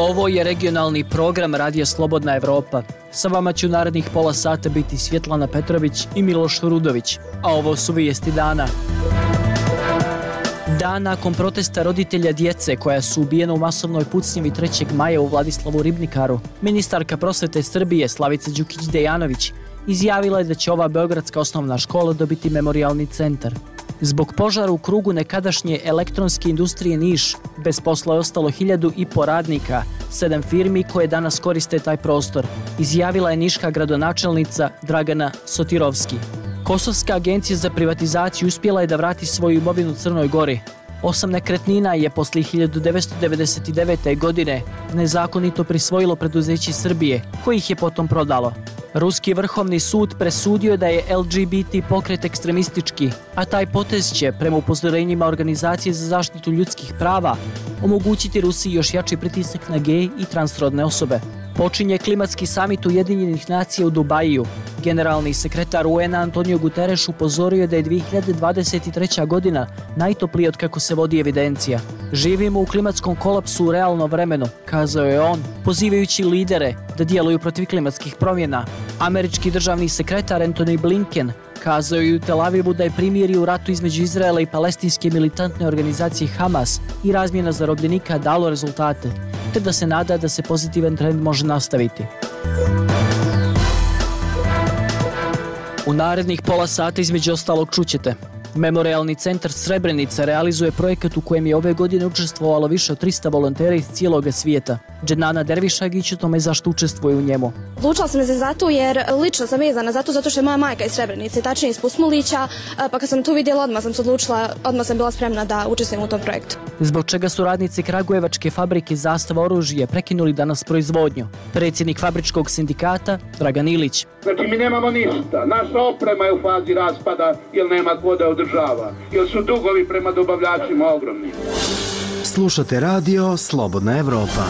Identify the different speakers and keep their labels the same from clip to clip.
Speaker 1: Ovo je regionalni program Radija Slobodna Evropa. Sa vama će u narednih pola sata biti Svjetlana Petrović i Miloš Rudović, a ovo su vijesti dana. Dan nakon protesta roditelja djece koja su ubijena u masovnoj pucnjevi 3. maja u Vladislavu Ribnikaru, ministarka prosvete Srbije Slavica Đukić-Dejanović izjavila je da će ova beogradska osnovna škola dobiti memorijalni centar. Zbog požara u krugu nekadašnje elektronske industrije Niš, bez posla je ostalo 1.500 radnika, 7 firmi koje danas koriste taj prostor, izjavila je niška gradonačelnica Dragana Sotirovski. Kosovska agencija za privatizaciju uspjela je da vrati svoju imovinu Crnoj Gori. 8 nekretnina je posle 1999. godine nezakonito prisvojilo preduzeće Srbije, koji ih je potom prodalo. Ruski vrhovni sud presudio da je LGBT pokret ekstremistički, a taj potez će, prema upozorenjima Organizacije za zaštitu ljudskih prava, omogućiti Rusiji još jači pritisak na gej i transrodne osobe. Počinje klimatski samit Ujedinjenih nacija u Dubaju. Generalni sekretar UN-a Antonio Guterres upozorio da je 2023. godina najtoplija od kako se vodi evidencija. Živimo u klimatskom kolapsu u realnom vremenu, kazao je on, pozivajući lidere da djeluju protiv klimatskih promjena. Američki državni sekretar Antony Blinken kazao je u Tel Avivu da je primirje u ratu između Izraela i palestinske militantne organizacije Hamas i razmjena zarobljenika dalo rezultate, te da se nada da se pozitivan trend može nastaviti. U narednih pola sata između ostalog čućete. Memorijalni centar Srebrenica realizuje projekat u kojem je ove godine učestvovalo više od 300 volontera iz cijeloga svijeta. Dženana Dervišagić o tome zašto učestvuje u njemu.
Speaker 2: Odlučila sam se za to jer lično sam vezana za to zato što je moja majka iz Srebrenice, tačnije iz Pusmulića, pa kad sam tu vidjela odmah sam se odlučila, odmah sam bila spremna da učestvujem u tom projektu.
Speaker 1: Zbog čega su radnici kragujevačke fabrike Zastava oružje prekinuli danas proizvodnju. Predsjednik fabričkog sindikata Dragan Ilić.
Speaker 3: Znači mi nemamo ništa, naša oprema je u fazi raspada jer nema ko da održava, jer su dugovi prema dobavljačima ogromni.
Speaker 4: Slušate radio Slobodna Evropa.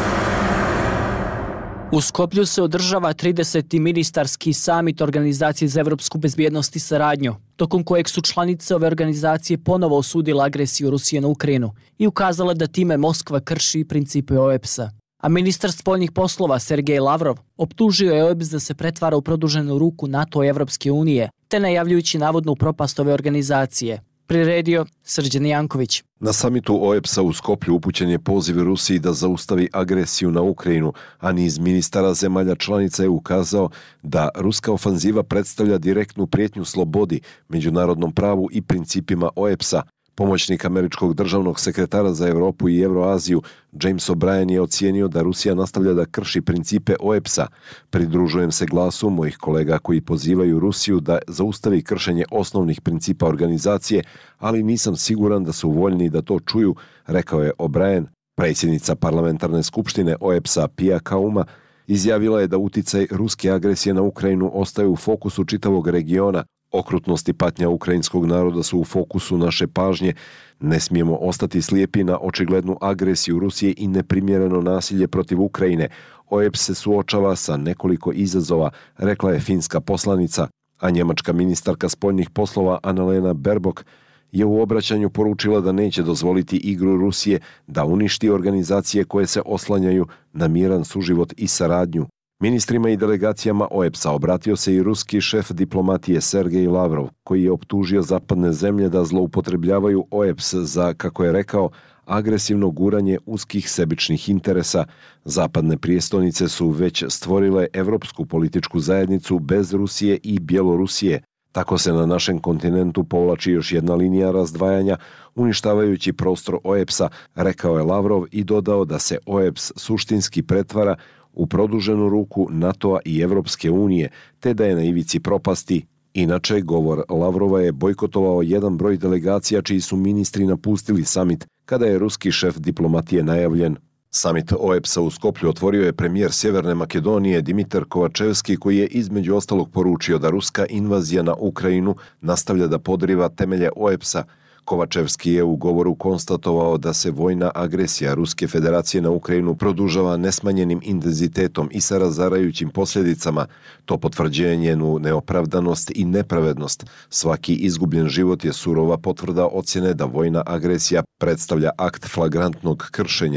Speaker 1: U Skoplju se održava 30. ministarski samit Organizacije za evropsku bezbjednost i saradnju, tokom kojeg su članice ove organizacije ponovo osudile agresiju Rusije na Ukrajinu i ukazale da time Moskva krši principe OEBS-a. A ministar spoljnih poslova Sergej Lavrov optužio je OEBS da se pretvara u produženu ruku NATO i Evropske unije, te najavljujući navodnu propast ove organizacije. Priredio Srđan Janković.
Speaker 5: Na samitu OEBS-a u Skoplju upućen je poziv Rusiji da zaustavi agresiju na Ukrajinu, a niz ministara zemalja članica je ukazao da ruska ofanziva predstavlja direktnu prijetnju slobodi, međunarodnom pravu i principima OEBS-a. Pomoćnik američkog državnog sekretara za Europu i Euroaziju James O'Brien je ocijenio da Rusija nastavlja da krši principe OEBS-a. Pridružujem se glasu mojih kolega koji pozivaju Rusiju da zaustavi kršenje osnovnih principa organizacije, ali nisam siguran da su voljni da to čuju, rekao je O'Brien. Predsjednica parlamentarne skupštine OEBS-a Pia Kauma izjavila je da uticaj ruske agresije na Ukrajinu ostaje u fokusu čitavog regiona. Okrutnost i patnja ukrajinskog naroda su u fokusu naše pažnje. Ne smijemo ostati slijepi na očiglednu agresiju Rusije i neprimjereno nasilje protiv Ukrajine. OEBS se suočava sa nekoliko izazova, rekla je finska poslanica, a njemačka ministarka spoljnih poslova Annalena Baerbock je u obraćanju poručila da neće dozvoliti igru Rusije da uništi organizacije koje se oslanjaju na miran suživot i saradnju. Ministrima i delegacijama OEBS-a obratio se i ruski šef diplomatije Sergej Lavrov, koji je optužio zapadne zemlje da zloupotrebljavaju OEBS za, kako je rekao, agresivno guranje uskih sebičnih interesa. Zapadne prijestolnice su već stvorile evropsku političku zajednicu bez Rusije i Bjelorusije. Tako se na našem kontinentu povlači još jedna linija razdvajanja, uništavajući prostor OEBS-a, rekao je Lavrov i dodao da se OEBS suštinski pretvara u produženu ruku NATO-a i Evropske unije, te da je na ivici propasti. Inače, govor Lavrova je bojkotovao jedan broj delegacija čiji su ministri napustili samit kada je ruski šef diplomatije najavljen. Samit OEBS-a u Skoplju otvorio je premijer Sjeverne Makedonije Dimitar Kovačevski, koji je između ostalog poručio da ruska invazija na Ukrajinu nastavlja da podriva temelje OEBS-a. Kovačevski je u govoru konstatovao da se vojna agresija Ruske federacije na Ukrajinu produžava nesmanjenim intenzitetom i sa razarajućim posljedicama. To potvrđuje njenu neopravdanost i nepravednost. Svaki izgubljen život je surova potvrda ocjene da vojna agresija predstavlja akt flagrantnog kršenja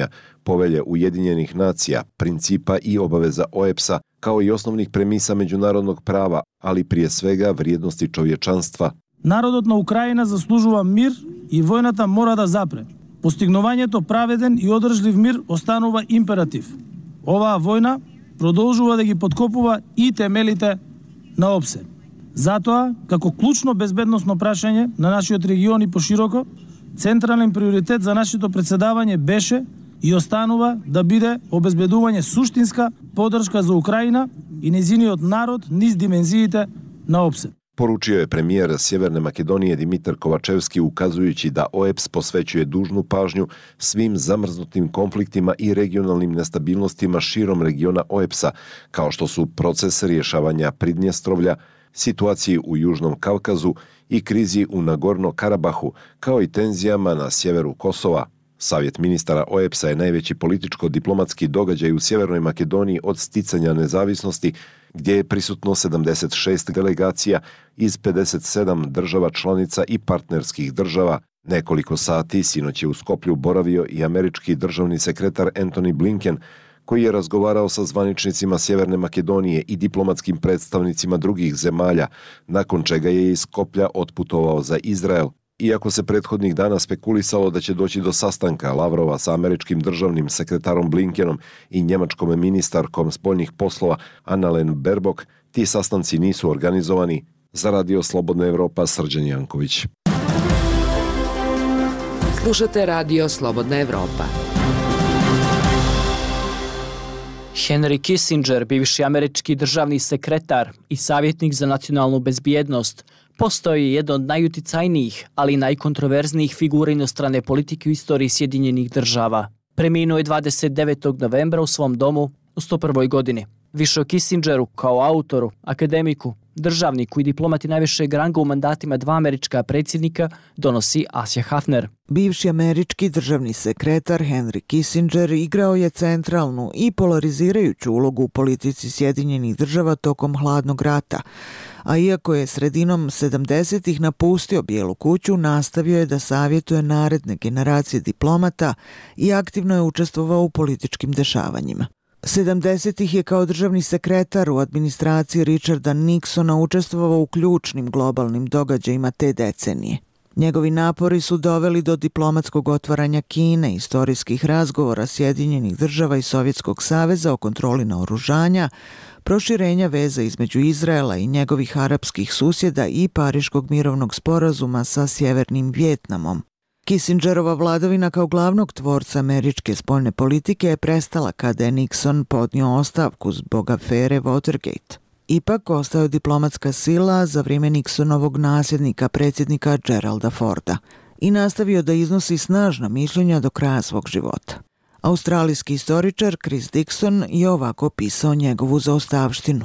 Speaker 5: povelje Ujedinjenih nacija, principa i obaveza OEBS-a, kao i osnovnih premisa međunarodnog prava, ali prije svega vrijednosti čovječanstva.
Speaker 6: Народот на Украина заслужува мир и војната мора да запре. Постигнувањето праведен и одржлив мир останува императив. Оваа војна продолжува да ги подкопува и темелите на ОПСЕ. Затоа, како клучно безбедносно прашање на нашиот регион и пошироко, централен приоритет за нашето председавање беше и останува да биде обезбедување суштинска поддршка за Украина и незиниот народ низ димензиите на ОПСЕ.
Speaker 5: Poručio je premijer Sjeverne Makedonije Dimitar Kovačevski, ukazujući da OEBS posvećuje dužnu pažnju svim zamrznutim konfliktima i regionalnim nestabilnostima širom regiona OEBS-a, kao što su proces rješavanja Pridnjestrovlja, situaciji u Južnom Kavkazu i krizi u Nagorno-Karabahu, kao i tenzijama na sjeveru Kosova. Savjet ministara OEBS-a je najveći političko-diplomatski događaj u Sjevernoj Makedoniji od sticanja nezavisnosti, gdje je prisutno 76 delegacija iz 57 država članica i partnerskih država. Nekoliko sati sinoć je u Skoplju boravio i američki državni sekretar Antony Blinken, koji je razgovarao sa zvaničnicima Sjeverne Makedonije i diplomatskim predstavnicima drugih zemalja, nakon čega je iz Skoplja otputovao za Izrael. Iako se prethodnih dana spekulisalo da će doći do sastanka Lavrova sa američkim državnim sekretarom Blinkenom i njemačkom ministarkom spoljnih poslova Annalena Baerbock, ti sastanci nisu organizovani. Za Radio Slobodna Evropa, Srđan Janković.
Speaker 7: Slušate Radio Slobodna Evropa.
Speaker 1: Henry Kissinger, bivši američki državni sekretar i savjetnik za nacionalnu bezbjednost, postao je jedan od najuticajnijih, ali i najkontroverznijih figura inostrane politike u istoriji Sjedinjenih država. Preminuo je 29. novembra u svom domu u 101. godini. Više o Kissingeru kao autoru, akademiku, državniku i diplomati najvišeg ranga u mandatima dva američka predsjednika donosi Asja Hafner.
Speaker 8: Bivši američki državni sekretar Henry Kissinger igrao je centralnu i polarizirajuću ulogu u politici Sjedinjenih država tokom hladnog rata, a iako je sredinom 70-ih napustio Bijelu kuću, nastavio je da savjetuje naredne generacije diplomata i aktivno je učestvovao u političkim dešavanjima. 70-ih je kao državni sekretar u administraciji Richarda Nixona učestvovao u ključnim globalnim događajima te decenije. Njegovi napori su doveli do diplomatskog otvaranja Kine, istorijskih razgovora Sjedinjenih država i Sovjetskog saveza o kontroli naoružanja, proširenja veza između Izraela i njegovih arapskih susjeda i Pariškog mirovnog sporazuma sa Sjevernim Vijetnamom. Kissingerova vladavina kao glavnog tvorca američke spoljne politike je prestala kada je Nixon podnio ostavku zbog afere Watergate. Ipak ostao je diplomatska sila za vrijeme Nixonovog nasljednika predsjednika Geralda Forda i nastavio da iznosi snažna mišljenja do kraja svog života. Australijski istoričar Chris Dixon je ovako opisao njegovu zaostavštinu.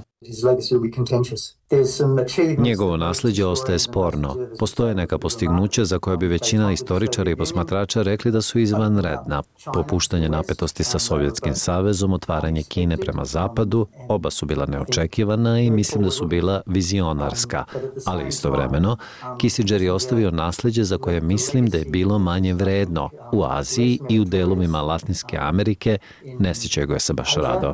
Speaker 9: Njegovo nasljeđe ostaje sporno. Postoje neka postignuća za koje bi većina istoričara i posmatrača rekli da su izvanredna. Popuštanje napetosti sa Sovjetskim savezom, otvaranje Kine prema zapadu, oba su bila neočekivana i mislim da su bila vizionarska. Ali istovremeno, Kissinger je ostavio nasljeđe za koje mislim da je bilo manje vredno. U Aziji i u delovima Latinske Amerike ne sjećaju ga se baš rado.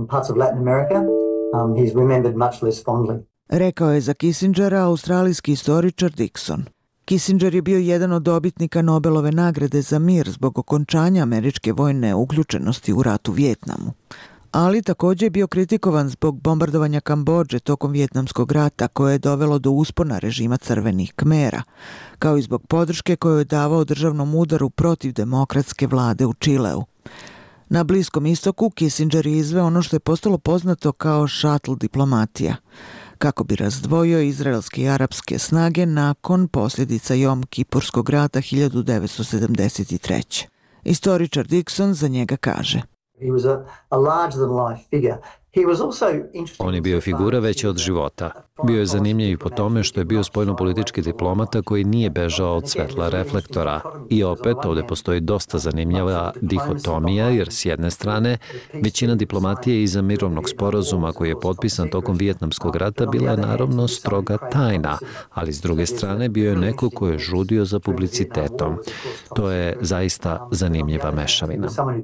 Speaker 8: Rekao je za Kissingera australijski istoričar Dixon. Kissinger je bio jedan od dobitnika Nobelove nagrade za mir zbog okončanja američke vojne uključenosti u ratu u Vijetnamu. Ali također je bio kritikovan zbog bombardovanja Kambodže tokom Vijetnamskog rata koje je dovelo do uspona režima crvenih Kmera, kao i zbog podrške koju je davao državnom udaru protiv demokratske vlade u Čileu. Na Bliskom istoku Kissinger je izveo ono što je postalo poznato kao šatl diplomatija, kako bi razdvojio izraelske i arapske snage nakon posljedica Jom Kipurskog rata 1973. Istoričar Dixon za njega kaže:
Speaker 9: On je bio figura veća od života. Bio je zanimljiv i po tome što je bio spoljnopolitički diplomata koji nije bežao od svetla reflektora. I opet, ovdje postoji dosta zanimljiva dihotomija, jer s jedne strane, većina diplomatije iza mirovnog sporazuma koji je potpisan tokom Vijetnamskog rata bila je naravno stroga tajna, ali s druge strane bio je neko ko je žudio za publicitetom. To je zaista zanimljiva mešavina.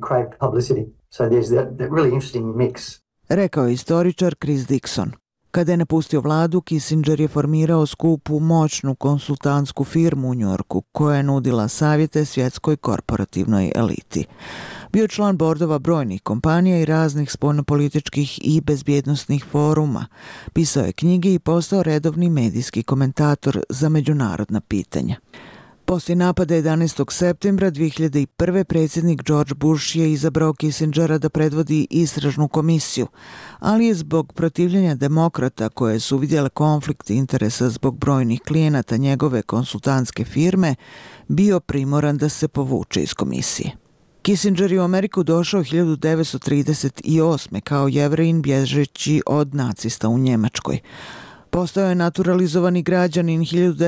Speaker 8: Rekao je istoričar Chris Dixon. Kada je napustio vladu, Kissinger je formirao skupu moćnu konsultantsku firmu u Njujorku koja je nudila savjete svjetskoj korporativnoj eliti. Bio je član bordova brojnih kompanija i raznih spoljnopolitičkih i bezbjednosnih foruma. Pisao je knjige i postao redovni medijski komentator za međunarodna pitanja. Poslije napada 11. septembra 2001. predsjednik George Bush je izabrao Kissingera da predvodi istražnu komisiju, ali je zbog protivljenja demokrata koje su vidjele konflikt interesa zbog brojnih klijenata njegove konsultantske firme bio primoran da se povuče iz komisije. Kissinger je u Ameriku došao 1938. kao Jevrejin bježeći od nacista u Njemačkoj. Postao je naturalizovani građanin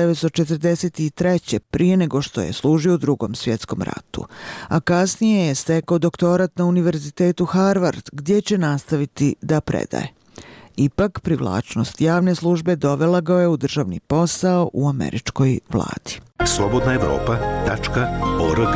Speaker 8: 1943. prije nego što je služio u Drugom svjetskom ratu, a kasnije je stekao doktorat na Univerzitetu Harvard gdje će nastaviti da predaje. Ipak, privlačnost javne službe dovela ga je u državni posao u američkoj vladi.
Speaker 4: slobodnaevropa.org.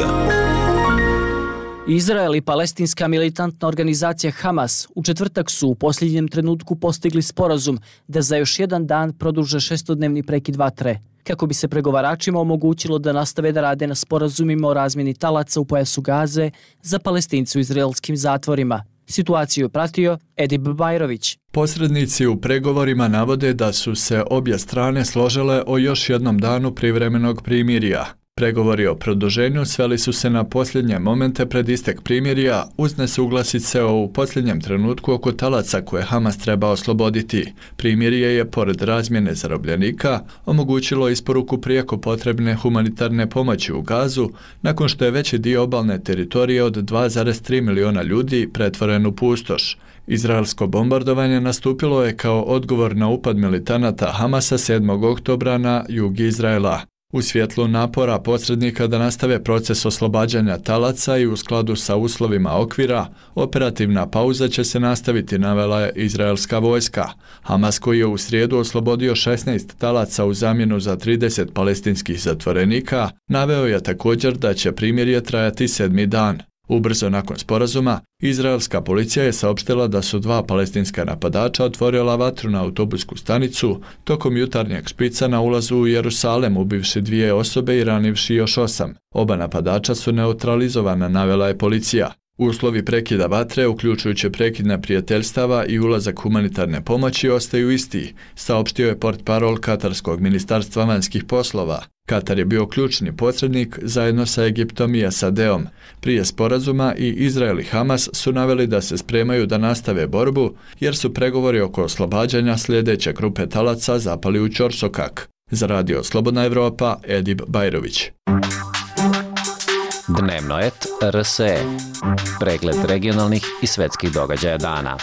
Speaker 1: Izrael i palestinska militantna organizacija Hamas u četvrtak su u posljednjem trenutku postigli sporazum da za još jedan dan produže 6-dnevni prekid vatre, kako bi se pregovaračima omogućilo da nastave da rade na sporazumima o razmjeni talaca u pojasu Gaze za Palestince u izraelskim zatvorima. Situaciju je pratio Edip Bajrović.
Speaker 10: Posrednici u pregovorima navode da su se obje strane složile o još jednom danu privremenog primirja. Pregovori o produženju sveli su se na posljednje momente pred istek primirja uz nesuglasice u posljednjem trenutku oko talaca koje Hamas treba osloboditi. Primirje je, pored razmjene zarobljenika, omogućilo isporuku prijeko potrebne humanitarne pomoći u Gazu nakon što je veći dio obalne teritorije od 2,3 miliona ljudi pretvoren u pustoš. Izraelsko bombardovanje nastupilo je kao odgovor na upad militanata Hamasa 7. oktobra na jug Izraela. U svjetlu napora posrednika da nastave proces oslobađanja talaca i u skladu sa uslovima okvira, operativna pauza će se nastaviti, navela je izraelska vojska. Hamas, koji je u srijedu oslobodio 16 talaca u zamjenu za 30 palestinskih zatvorenika, naveo je također da će primirje trajati 7. dan. Ubrzo nakon sporazuma, izraelska policija je saopštila da su 2 palestinska napadača otvorila vatru na autobusku stanicu tokom jutarnjeg špica na ulazu u Jerusalem, ubivši 2 osobe i ranivši još 8. Oba napadača su neutralizovana, navela je policija. Uslovi prekida vatre, uključujući prekid neprijateljstava i ulazak humanitarne pomoći, ostaju isti, saopštio je portparol Katarskog ministarstva vanjskih poslova. Katar je bio ključni posrednik zajedno sa Egiptom i SAD-om. Prije sporazuma i Izrael i Hamas su naveli da se spremaju da nastave borbu, jer su pregovori oko oslobađanja sljedeće grupe talaca zapali u ćorsokak. Za radio Slobodna Evropa, Edip Bajrović.
Speaker 9: Dnevno et RSE. Pregled regionalnih i svetskih događaja dana.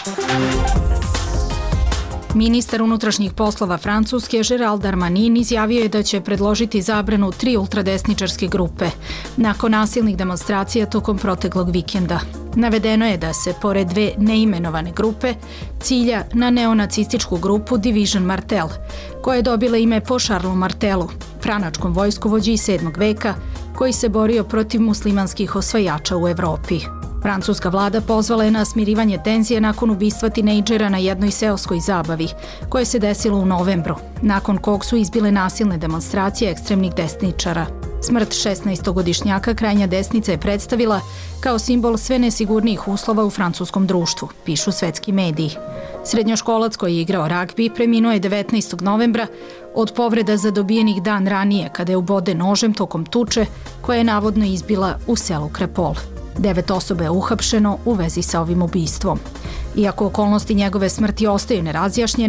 Speaker 11: Ministar unutrašnjih poslova Francuske Gérald Darmanin izjavio je da će predložiti zabranu 3 ultradesničarske grupe nakon nasilnih demonstracija tokom proteklog vikenda. Navedeno je da se, pored 2 neimenovane grupe, cilja na neonacističku grupu Division Martel, koja je dobila ime po Charlesu Martelu, franačkom vojskovođi iz 7. veka, koji se borio protiv muslimanskih osvajača u Evropi. Francuska vlada pozvala je na smirivanje tenzije nakon ubistva tinejdžera na jednoj seoskoj zabavi, koje se desilo u novembru, nakon kog su izbile nasilne demonstracije ekstremnih desničara. Smrt 16-godišnjaka krajnja desnica je predstavila kao simbol sve nesigurnijih uslova u francuskom društvu, pišu svetski mediji. Srednjoškolac koji je igrao ragbi preminuo je 19. novembra od povreda zadobijenih dan ranije kada je uboden nožem tokom tuče koja je navodno izbila u selu Krepol. 9 osoba je uhapšeno u vezi sa ovim ubistvom. Iako okolnosti njegove smrti ostaju nerazjašnjene,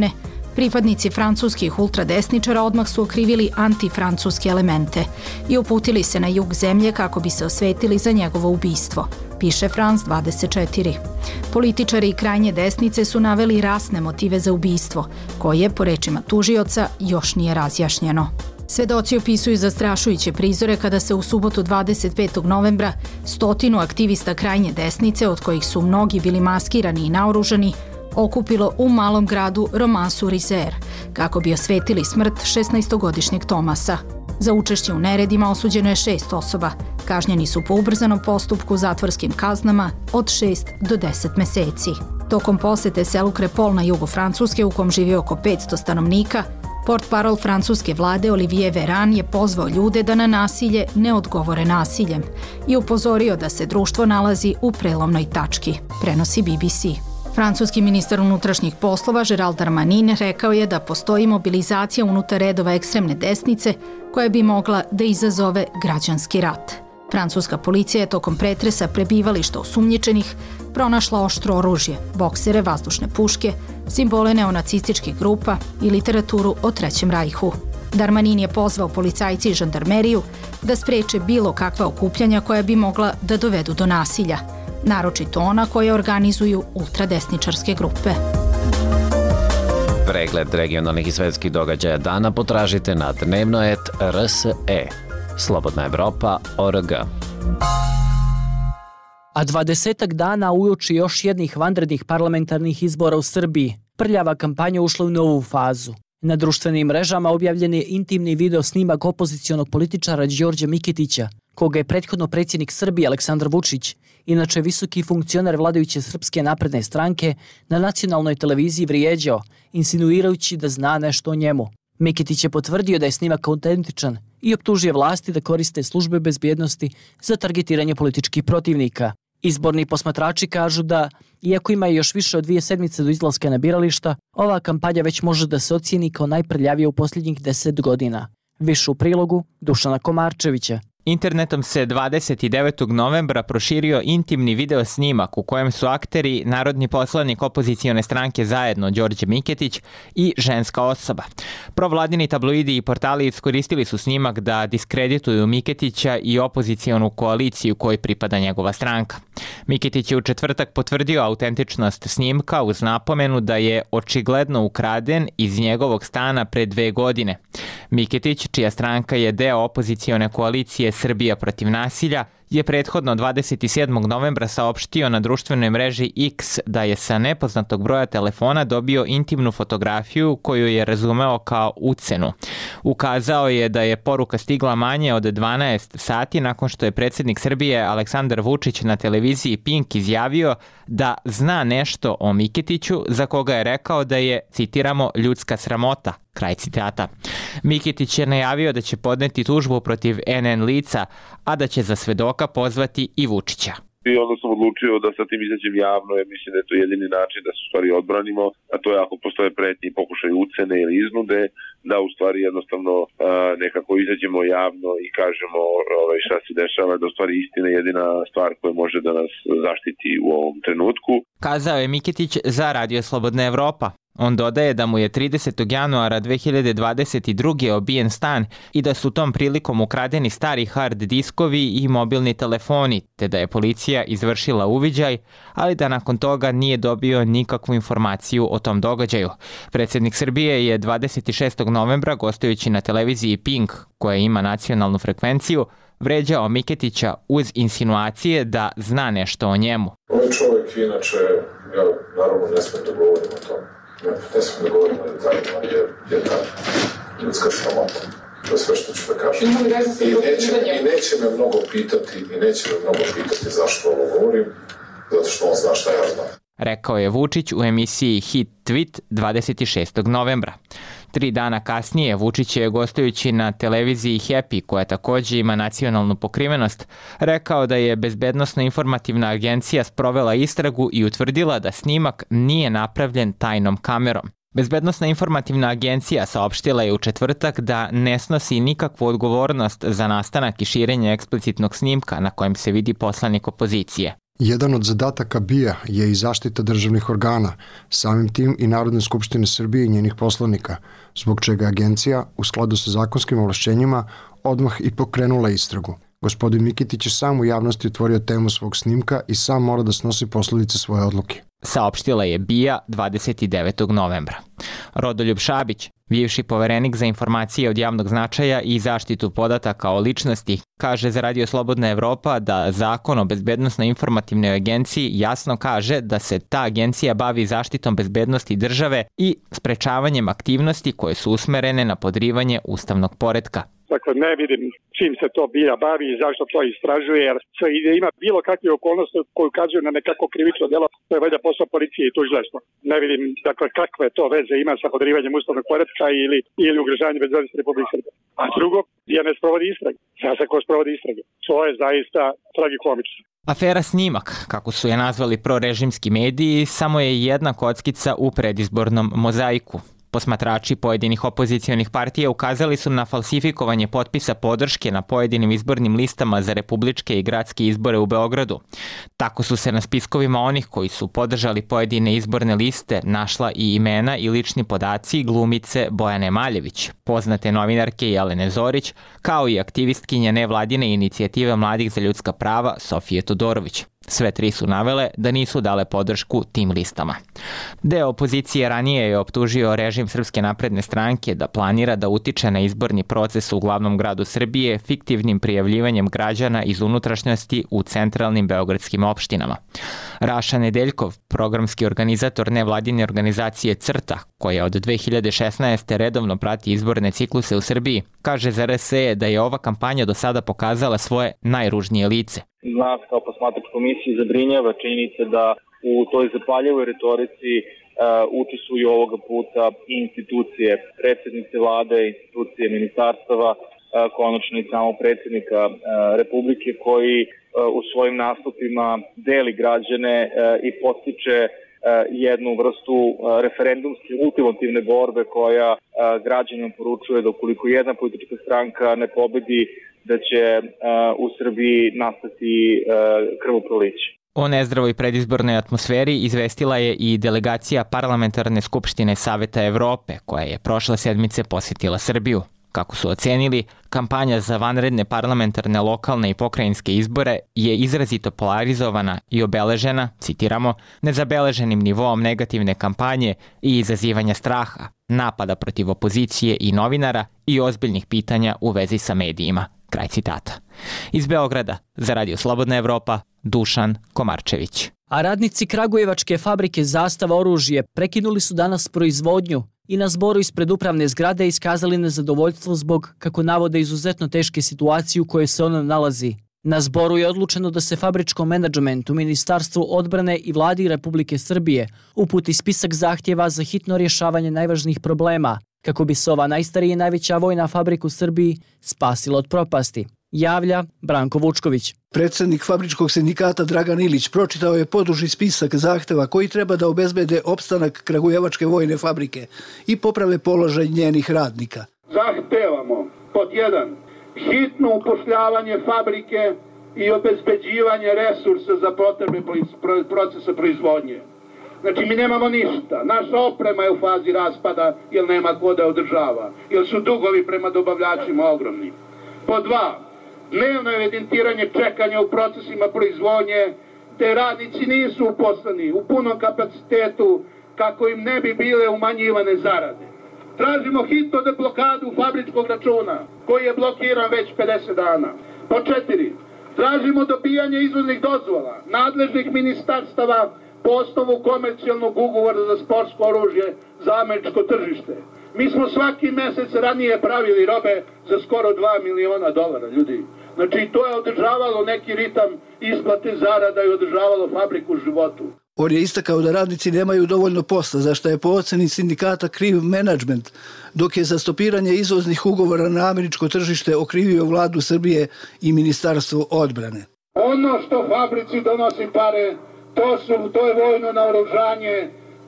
Speaker 11: Pripadnici francuskih ultradesničara odmah su okrivili antifrancuske elemente i uputili se na jug zemlje kako bi se osvetili za njegovo ubistvo, piše France 24. Političari i krajnje desnice su naveli rasne motive za ubistvo, koje, po rečima tužioca, još nije razjašnjeno. Svedoci opisuju zastrašujuće prizore kada se u subotu 25. novembra 100 aktivista krajnje desnice, od kojih su mnogi bili maskirani i naoružani, okupilo u malom gradu Romans-sur-Isère, kako bi osvetili smrt 16-godišnjeg Tomasa. Za učešće u neredima osuđeno je 6 osoba. Kažnjeni su po ubrzanom postupku zatvorskim kaznama od 6 do 10 meseci. Tokom posete selu Crépol na jugu Francuske, u kom živi oko 500 stanovnika, portparol francuske vlade Olivier Véran je pozvao ljude da na nasilje ne odgovore nasiljem i upozorio da se društvo nalazi u prelomnoj tački, prenosi BBC. Francuski ministar unutrašnjih poslova Gérald Darmanin rekao je da postoji mobilizacija unutar redova ekstremne desnice koja bi mogla da izazove građanski rat. Francuska policija je tokom pretresa prebivališta osumnjičenih pronašla oštro oružje, boksere, vazdušne puške, simbole neonacističkih grupa i literaturu o Trećem rajhu. Darmanin je pozvao policajci i žandarmeriju da spreče bilo kakva okupljanja koja bi mogla da dovedu do nasilja, naročito ona koje organizuju ultradesničarske grupe.
Speaker 12: Pregled regionalnih i svetskih događaja dana potražite na dnevno.rs.e. slobodnaevropa.org.
Speaker 1: A 20 dana uoči još jednih vanrednih parlamentarnih izbora u Srbiji, prljava kampanja ušla u novu fazu. Na društvenim mrežama objavljen je intimni video snimak opozicionog političara Đorđa Miketića, koga je prethodno predsjednik Srbije Aleksandar Vučić, inače visoki funkcioner vladajuće Srpske napredne stranke, na nacionalnoj televiziji vrijeđao, insinuirajući da zna nešto o njemu. Miketić je potvrdio da je snimak autentičan i optužio vlasti da koriste službe bezbjednosti za targetiranje političkih protivnika. Izborni posmatrači kažu da, iako ima još više od 2 sedmice do izlaska na birališta, ova kampanja već može da se ocijeni kao najprljavija u posljednjih 10 godina. Više u prilogu Dušana Komarčevića.
Speaker 13: Internetom se 29. novembra proširio intimni video snimak u kojem su akteri narodni poslanik opozicione stranke Zajedno Đorđe Miketić i ženska osoba. Provladini tabloidi i portali iskoristili su snimak da diskredituju Miketića i opozicionu koaliciju kojoj pripada njegova stranka. Miketić je u četvrtak potvrdio autentičnost snimka uz napomenu da je očigledno ukraden iz njegovog stana pre 2 godine. Miketić, čija stranka je deo opozicione koalicije Srbija protiv nasilja, je prethodno 27. novembra saopštio na društvenoj mreži X da je sa nepoznatog broja telefona dobio intimnu fotografiju koju je razumeo kao ucenu. Ukazao je da je poruka stigla manje od 12 sati nakon što je predsjednik Srbije Aleksandar Vučić na televiziji Pink izjavio da zna nešto o Miketiću, za koga je rekao da je, citiramo, ljudska sramota. Kraj citata. Miketić je najavio da će podneti tužbu protiv NN lica, a da će za svedoka pozvati i Vučića.
Speaker 14: I onda sam odlučio da sa tim izađem javno, jer mislim da je to jedini način da se u stvari odbranimo, a to je ako postoje pretnje i pokušaj ucene ili iznude, da u stvari jednostavno nekako izađemo javno i kažemo šta se dešava, da u stvari istina je jedina stvar koja može da nas zaštiti u ovom trenutku.
Speaker 13: Kazao je Miketić za Radio Slobodna Evropa. On dodaje da mu je 30. januara 2022. obijen stan i da su tom prilikom ukradeni stari hard diskovi i mobilni telefoni, te da je policija izvršila uviđaj, ali da nakon toga nije dobio nikakvu informaciju o tom događaju. Predsjednik Srbije je 26. novembra, gostujući na televiziji Pink, koja ima nacionalnu frekvenciju, vređao Miketića uz insinuacije da zna nešto o njemu.
Speaker 15: Ovaj čovjek inače, ja naravno ne smijem da govorim o tom. Ne smijem da govorim o detaljima jer je ta ljudska sramota. To je sve što ću da kažem. I neće me mnogo pitati zašto ovo govorim, zato što on zna šta ja znam.
Speaker 13: Rekao je Vučić u emisiji Hit Tweet 26. novembra. 3 dana kasnije Vučić je, gostujući na televiziji Happy, koja također ima nacionalnu pokrivenost, rekao da je Bezbednosno-informativna agencija sprovela istragu i utvrdila da snimak nije napravljen tajnom kamerom. Bezbednosna informativna agencija saopštila je u četvrtak da ne snosi nikakvu odgovornost za nastanak i širenje eksplicitnog snimka na kojem se vidi poslanik opozicije.
Speaker 16: Jedan od zadataka BIA je i zaštita državnih organa, samim tim i Narodne skupštine Srbije i njenih poslanika, zbog čega agencija, u skladu sa zakonskim ovlašćenjima, odmah i pokrenula istragu. Gospodin Mikitić je sam u javnosti otvorio temu svog snimka i sam mora da snosi posledice svoje odluke.
Speaker 13: Saopštila je BIA 29. novembra. Rodoljub Šabić, bivši poverenik za informacije od javnog značaja i zaštitu podataka o ličnosti, kaže za Radio Slobodna Evropa da Zakon o bezbednosno-informativnoj agenciji jasno kaže da se ta agencija bavi zaštitom bezbednosti države i sprečavanjem aktivnosti koje su usmerene na podrivanje ustavnog poretka.
Speaker 17: Dakle, ne vidim čim se to BIA bavi i zašto to istražuje, jer ima bilo kakve okolnosti koje ukazuju na nekako krivično djelo, to je valjda posao policije i tužilaštva. Ne vidim dakle, kakve to veze ima sa podrivanjem ustavnog poretka ili ugrožavanjem bezbednosti Republike Srbije. A drugo, BIA ne sprovodi istrage. Sada se ko sprovodi istrage. To je zaista tragikomično.
Speaker 13: Afera Snimak, kako su je nazvali prorežimski mediji, samo je jedna kockica u predizbornom mozaiku. Posmatrači pojedinih opozicionih partija ukazali su na falsifikovanje potpisa podrške na pojedinim izbornim listama za republičke i gradske izbore u Beogradu. Tako su se na spiskovima onih koji su podržali pojedine izborne liste našla i imena i lični podaci glumice Bojane Maljević, poznate novinarke Jelene Zorić, kao i aktivistkinja nevladine inicijative mladih za ljudska prava Sofije Todorović. Sve tri su navele da nisu dale podršku tim listama. Deo opozicije ranije je optužio režim Srpske napredne stranke da planira da utiče na izborni proces u glavnom gradu Srbije fiktivnim prijavljivanjem građana iz unutrašnjosti u centralnim beogradskim opštinama. Raša Nedeljkov, programski organizator nevladine organizacije CRTA, koja od 2016. redovno prati izborne cikluse u Srbiji, kaže za RSE da je ova kampanja do sada pokazala svoje najružnije lice.
Speaker 18: Nas kao posmatrač komisije zabrinjava činjenica da u toj zapaljivoj retorici učestvuju ovoga puta i institucije predsjednice vlade, institucije ministarstava, konačno i samog predsjednika Republike koji u svojim nastupima deli građane i postiče jednu vrstu referendumske ultimativne borbe koja građanima poručuje da ukoliko jedna politička stranka ne pobedi, da će u Srbiji nastati krvoproliće.
Speaker 13: O nezdravoj predizbornoj atmosferi izvestila je i delegacija Parlamentarne skupštine Saveta Evrope, koja je prošle sedmice posjetila Srbiju. Kako su ocenili, kampanja za vanredne parlamentarne, lokalne i pokrajinske izbore je izrazito polarizovana i obeležena, citiramo, nezabeleženim nivoom negativne kampanje i izazivanja straha, napada protiv opozicije i novinara i ozbiljnih pitanja u vezi sa medijima. Kraj citata. Iz Beograda, za Radio Slobodna Evropa, Dušan Komarčević.
Speaker 1: A radnici Kragujevačke fabrike Zastava oružje prekinuli su danas proizvodnju i na zboru ispred upravne zgrade iskazali nezadovoljstvo zbog, kako navode, izuzetno teške situacije u kojoj se ona nalazi. Na zboru je odlučeno da se fabričkom menadžmentu, Ministarstvu odbrane i vladi Republike Srbije uputi spisak zahtjeva za hitno rješavanje najvažnijih problema, kako bi se ova najstarija i najveća vojna fabrika u Srbiji spasila od propasti, javlja Branko Vučković.
Speaker 19: Predsjednik fabričkog sindikata Dragan Ilić pročitao je poduži spisak zahteva koji treba da obezbede opstanak Kragujevačke vojne fabrike i poprave položaj njenih radnika.
Speaker 3: Zahtevamo pod 1. hitno upošljavanje fabrike i obezbeđivanje resursa za potrebe procesa proizvodnje. Znači, mi nemamo ništa. Naša oprema je u fazi raspada jer nema ko da održava. Jer su dugovi prema dobavljačima ogromni. Pod 2. Dnevno evidentiranje čekanja u procesima proizvodnje, te radnici nisu uposleni u punom kapacitetu kako im ne bi bile umanjivane zarade. Tražimo hitno deblokadu fabričkog računa koji je blokiran već 50 dana. Pod 4. Tražimo dobijanje izvoznih dozvola nadležnih ministarstava po osnovu komercijalnog ugovora za sportsko oružje za američko tržište. Mi smo svaki mjesec ranije pravili robe za skoro $2 miliona, ljudi. Znači, to je održavalo neki ritam isplate zarada i održavalo fabriku u životu.
Speaker 19: On je istakao da radnici nemaju dovoljno posla, za što je po oceni sindikata kriv menadžment, dok je za stopiranje izvoznih ugovora na američko tržište okrivio vladu Srbije i Ministarstvo odbrane.
Speaker 3: Ono što fabrici donosi pare, to je vojno naoružanje,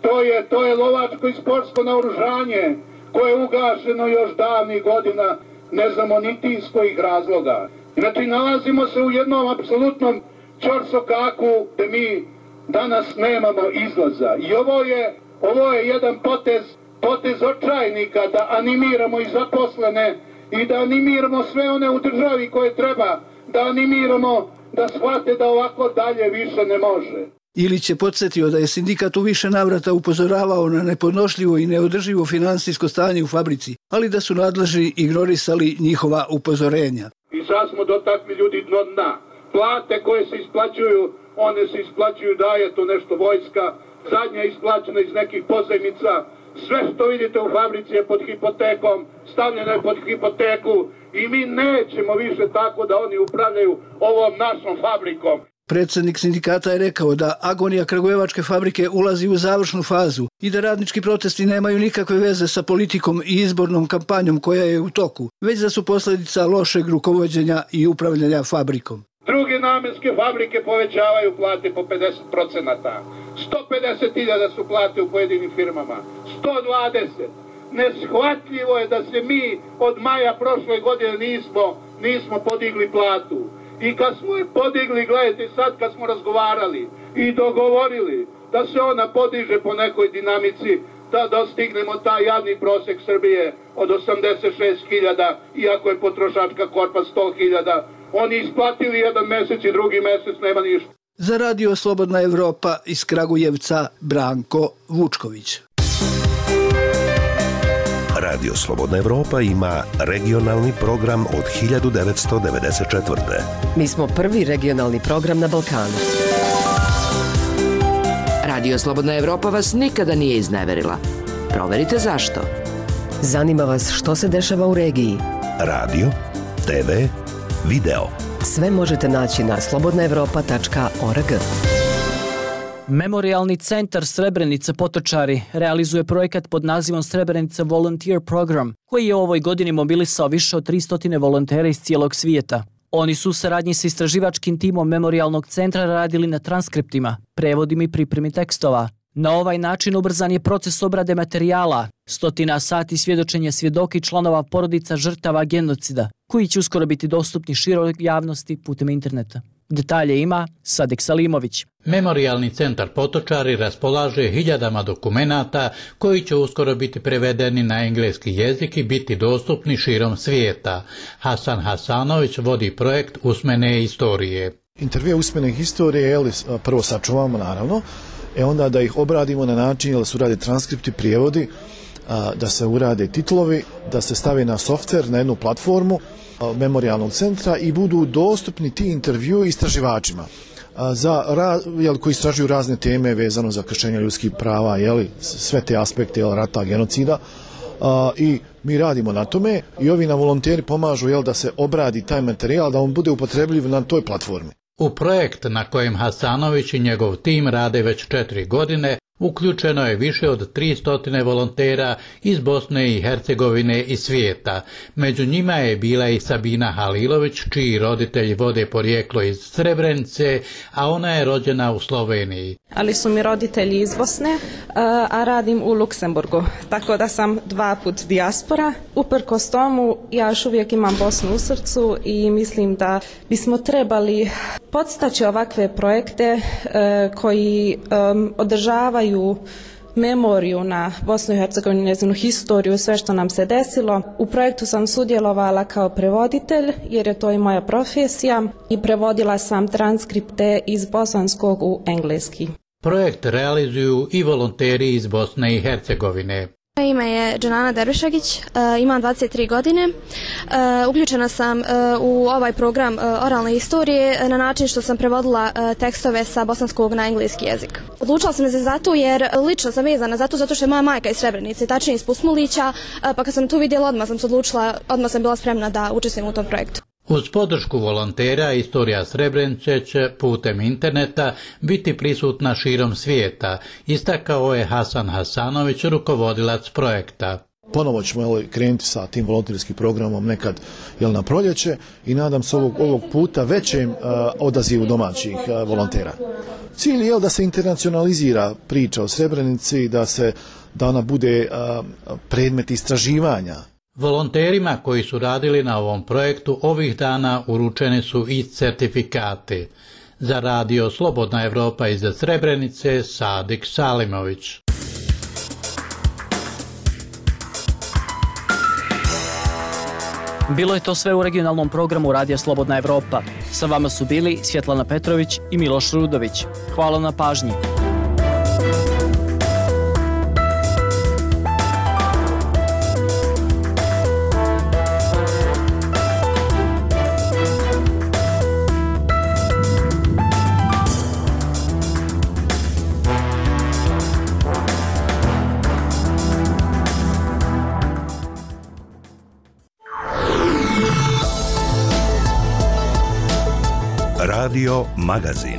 Speaker 3: to je lovačko i sportsko naoružanje koje je ugašeno još davnih godina, ne znamo niti iz kojih razloga. Znači, nalazimo se u jednom apsolutnom ćorsokaku gde mi danas nemamo izlaza. I ovo je jedan potez očajnika da animiramo i zaposlene i da animiramo sve one u državi koje treba da animiramo da shvate da ovako dalje više ne može.
Speaker 19: Ilić je podsjetio da je sindikat u više navrata upozoravao na nepodnošljivo i neodrživo finansijsko stanje u fabrici, ali da su nadležni ignorisali njihova upozorenja.
Speaker 3: I sad smo dotakli ljudi dno dna. Plate koje se isplaćuju, one se isplaćuju, daje to nešto vojska, zadnja je isplaćena iz nekih pozajmica. Sve što vidite u fabrici je pod hipotekom, stavljeno je pod hipoteku i mi nećemo više tako da oni upravljaju ovom našom fabrikom.
Speaker 19: Predsjednik sindikata je rekao da agonija kragujevačke fabrike ulazi u završnu fazu i da radnički protesti nemaju nikakve veze sa politikom i izbornom kampanjom koja je u toku, već da su posljedica lošeg rukovođenja i upravljanja fabrikom.
Speaker 3: Druge namenske fabrike povećavaju plate po 50%. 150.000 su plate u pojedinim firmama. 120. Neshvatljivo je da se mi od maja prošle godine nismo podigli platu. I kad smo je podigli, gledajte sad kad smo razgovarali i dogovorili da se ona podiže po nekoj dinamici, da dostignemo taj javni prosjek Srbije od 86.000, iako je potrošačka korpa 100.000, oni isplatili jedan mesec i drugi mesec nema ništa.
Speaker 19: Za Radio Slobodna Evropa iz Kragujevca Branko Vučković.
Speaker 20: Radio Slobodna Evropa ima regionalni program od 1994.
Speaker 7: Mi smo prvi regionalni program na Balkanu. Radio Slobodna Evropa vas nikada nije izneverila. Proverite zašto. Zanima vas što se dešava u regiji.
Speaker 20: Radio, TV, video.
Speaker 7: Sve možete naći na slobodnaevropa.org.
Speaker 1: Memorialni centar Srebrenica Potočari realizuje projekat pod nazivom Srebrenica Volunteer Program, koji je u ovoj godini mobilisao više od 300 volontera iz cijelog svijeta. Oni su u saradnji sa istraživačkim timom Memorialnog centra radili na transkriptima, prevodima i pripremi tekstova. Na ovaj način ubrzan je proces obrade materijala, 100 sati svjedočenja svjedoka i članova porodica žrtava genocida, koji će uskoro biti dostupni široj javnosti putem interneta. Detalje ima Sadek Salimović.
Speaker 21: Memorialni centar Potočari raspolaže hiljadama dokumenata koji će uskoro biti prevedeni na engleski jezik i biti dostupni širom svijeta. Hasan Hasanović vodi projekt usmene istorije.
Speaker 22: Intervjue usmene historije prvo sačuvamo naravno, onda da ih obradimo na način da se urade transkripti, prijevodi, da se urade titlovi, da se stave na softver, na jednu platformu Memorialnog centra i budu dostupni ti intervjui istraživačima koji istražuju razne teme vezano za kršenje ljudskih prava, sve te aspekte rata, genocida. I mi radimo na tome i ovi nam volonteri pomažu da se obradi taj materijal, da on bude upotrebljiv na toj platformi.
Speaker 21: U projekt na kojem Hasanović i njegov tim rade već 4 godine uključeno je više od 300 volontera iz Bosne i Hercegovine i svijeta. Među njima je bila i Sabina Halilović, čiji roditelji vode porijeklo iz Srebrenice, a ona je rođena u Sloveniji.
Speaker 23: Ali su mi roditelji iz Bosne, a radim u Luksemburgu, tako da sam 2 put dijaspora. Uprkos tomu, ja još uvijek imam Bosnu u srcu i mislim da bismo trebali podstaći ovakve projekte koji održavaju memoriju na Bosnu i Hercegovinu, njezinu historiju, sve što nam se desilo. U projektu sam sudjelovala kao prevoditelj, jer je to i moja profesija, i prevodila sam transkripte iz bosanskog u engleski.
Speaker 21: Projekt realizuju i volonteri iz Bosne i Hercegovine.
Speaker 2: Moje ime je Džanana Dervišagić, imam 23 godine. Uključena sam u ovaj program oralne istorije na način što sam prevodila tekstove sa bosanskog na engleski jezik. Odlučila sam se zato jer lično sam vezana zato što je moja majka iz Srebrenice, tačnije iz Pusmulića, pa kad sam tu vidjela odmah sam bila spremna da učestvujem u tom projektu.
Speaker 21: Uz podršku volontera, istorija Srebrenice će putem interneta biti prisutna širom svijeta, istakao je Hasan Hasanović, rukovodilac projekta.
Speaker 22: Ponovo ćemo krenuti sa tim volonterskim programom nekad na proljeće i nadam se ovog puta većem odazivu domaćih volontera. Cilj je da se internacionalizira priča o Srebrenici, da ona bude predmet istraživanja.
Speaker 21: Volonterima koji su radili na ovom projektu ovih dana uručeni su i certifikati. Za radio Slobodna Evropa iz Srebrenice, Sadik Salimović.
Speaker 1: Bilo je to sve u regionalnom programu Radija Slobodna Evropa. Sa vama su bili Svjetlana Petrović i Miloš Rudović. Hvala na pažnji.
Speaker 20: Radio Magazin.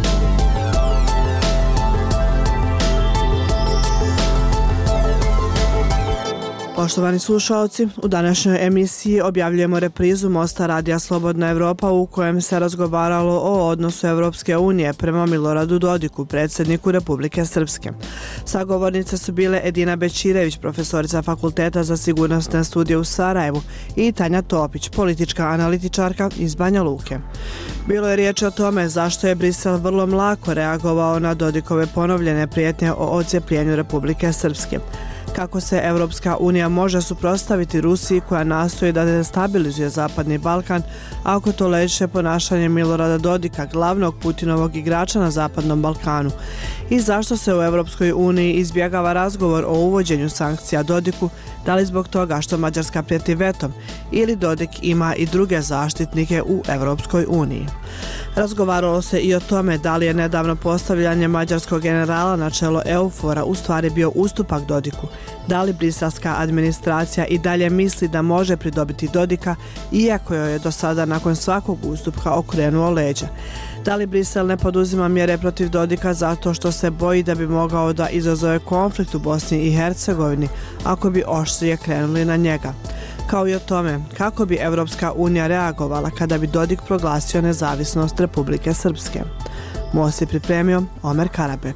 Speaker 5: Poštovani slušalci, u današnjoj emisiji objavljujemo reprizu Mosta Radija Slobodna Evropa u kojem se razgovaralo o odnosu Evropske unije prema Miloradu Dodiku, predsjedniku Republike Srpske. Sagovornice su bile Edina Bećirević, profesorica Fakulteta za sigurnosne studije u Sarajevu, i Tanja Topić, politička analitičarka iz Banja Luke. Bilo je riječ o tome zašto je Brisel vrlo mlako reagovao na Dodikove ponovljene prijetnje o odcjepljenju Republike Srpske. Kako se Evropska unija može suprotstaviti Rusiji koja nastoji da destabilizuje Zapadni Balkan ako toleriše ponašanje Milorada Dodika, glavnog Putinovog igrača na Zapadnom Balkanu, i zašto se u Evropskoj uniji izbjegava razgovor o uvođenju sankcija Dodiku, da li zbog toga što Mađarska prijeti vetom ili Dodik ima i druge zaštitnike u Evropskoj uniji. Razgovaralo se i o tome da li je nedavno postavljanje mađarskog generala na čelo EUFOR-a u stvari bio ustupak Dodiku, da li briselska administracija i dalje misli da može pridobiti Dodika iako joj je do sada nakon svakog ustupka okrenuo leđa. Da li Brisel ne poduzima mjere protiv Dodika zato što se boji da bi mogao da izazove konflikt u Bosni i Hercegovini ako bi oštrije krenuli na njega. Kao i o tome kako bi Evropska unija reagovala kada bi Dodik proglasio nezavisnost Republike Srpske. Most je pripremio Omer Karabek.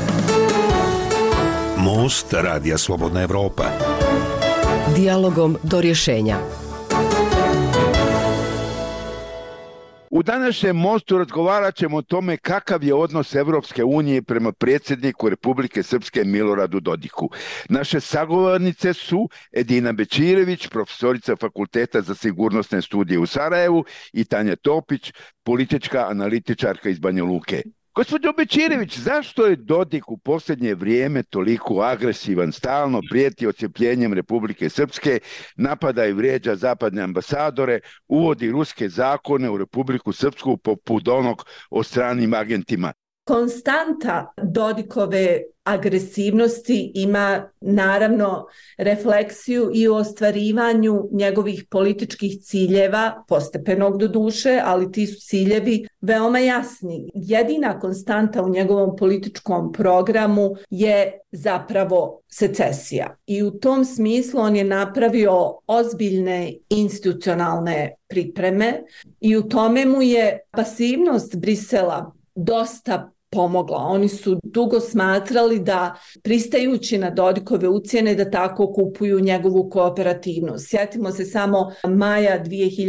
Speaker 20: Most Radija Slobodna Evropa.
Speaker 7: Dijalogom do rješenja.
Speaker 6: U današnjem mostu razgovarat ćemo o tome kakav je odnos Evropske unije prema predsjedniku Republike Srpske Miloradu Dodiku. Naše sagovornice su Edina Bećirević, profesorica Fakulteta za sigurnosne studije u Sarajevu, i Tanja Topić, politička analitičarka iz Banja Luke. Gospođo Bećirević, zašto je Dodik u posljednje vrijeme toliko agresivan, stalno prijeti odcjepljenjem Republike Srpske, napada i vrijeđa zapadne ambasadore, uvodi ruske zakone u Republiku Srpsku poput onog o stranim agentima?
Speaker 8: Konstanta Dodikove agresivnosti ima naravno refleksiju i u ostvarivanju njegovih političkih ciljeva, postepenog do duše, ali ti su ciljevi veoma jasni. Jedina konstanta u njegovom političkom programu je zapravo secesija. I u tom smislu on je napravio ozbiljne institucionalne pripreme i u tome mu je pasivnost Brisela dosta pomogla. Oni su dugo smatrali da, pristajući na Dodikove ucjene, da tako kupuju njegovu kooperativnost. Sjetimo se samo maja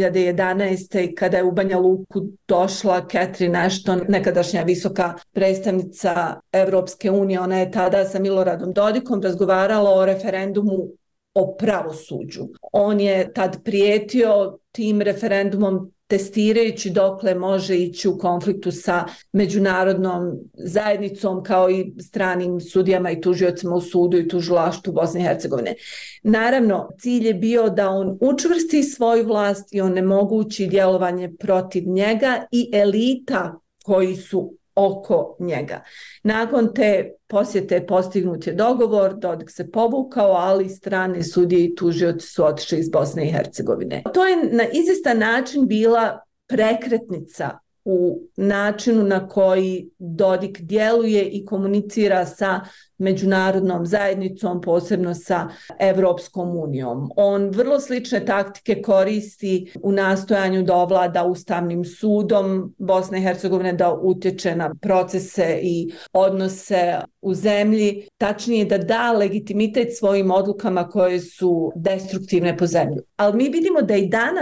Speaker 8: 2011. kada je u Banja Luku došla Catherine Ashton, nekadašnja visoka predstavnica Evropske unije. Ona je tada sa Miloradom Dodikom razgovarala o referendumu o pravosuđu. On je tad prijetio tim referendumom, testirajući dokle može ići u konfliktu sa međunarodnom zajednicom kao i stranim sudijama i tužiocima u sudu i tužilaštvu Bosne i Hercegovine. Naravno, cilj je bio da on učvrsti svoju vlast i onemogući djelovanje protiv njega i elita koji su oko njega. Nakon te posjete postignut je dogovor, Dodik se povukao, ali strane sudije i tužioci su otišli iz Bosne i Hercegovine. To je na izvjestan način bila prekretnica u načinu na koji Dodik djeluje i komunicira sa međunarodnom zajednicom, posebno sa Evropskom unijom. On vrlo slične taktike koristi u nastojanju da ovlada Ustavnim sudom Bosne i Hercegovine, da utječe na procese i odnose u zemlji, tačnije da da legitimitet svojim odlukama koje su destruktivne po zemlju. Ali mi vidimo da i danas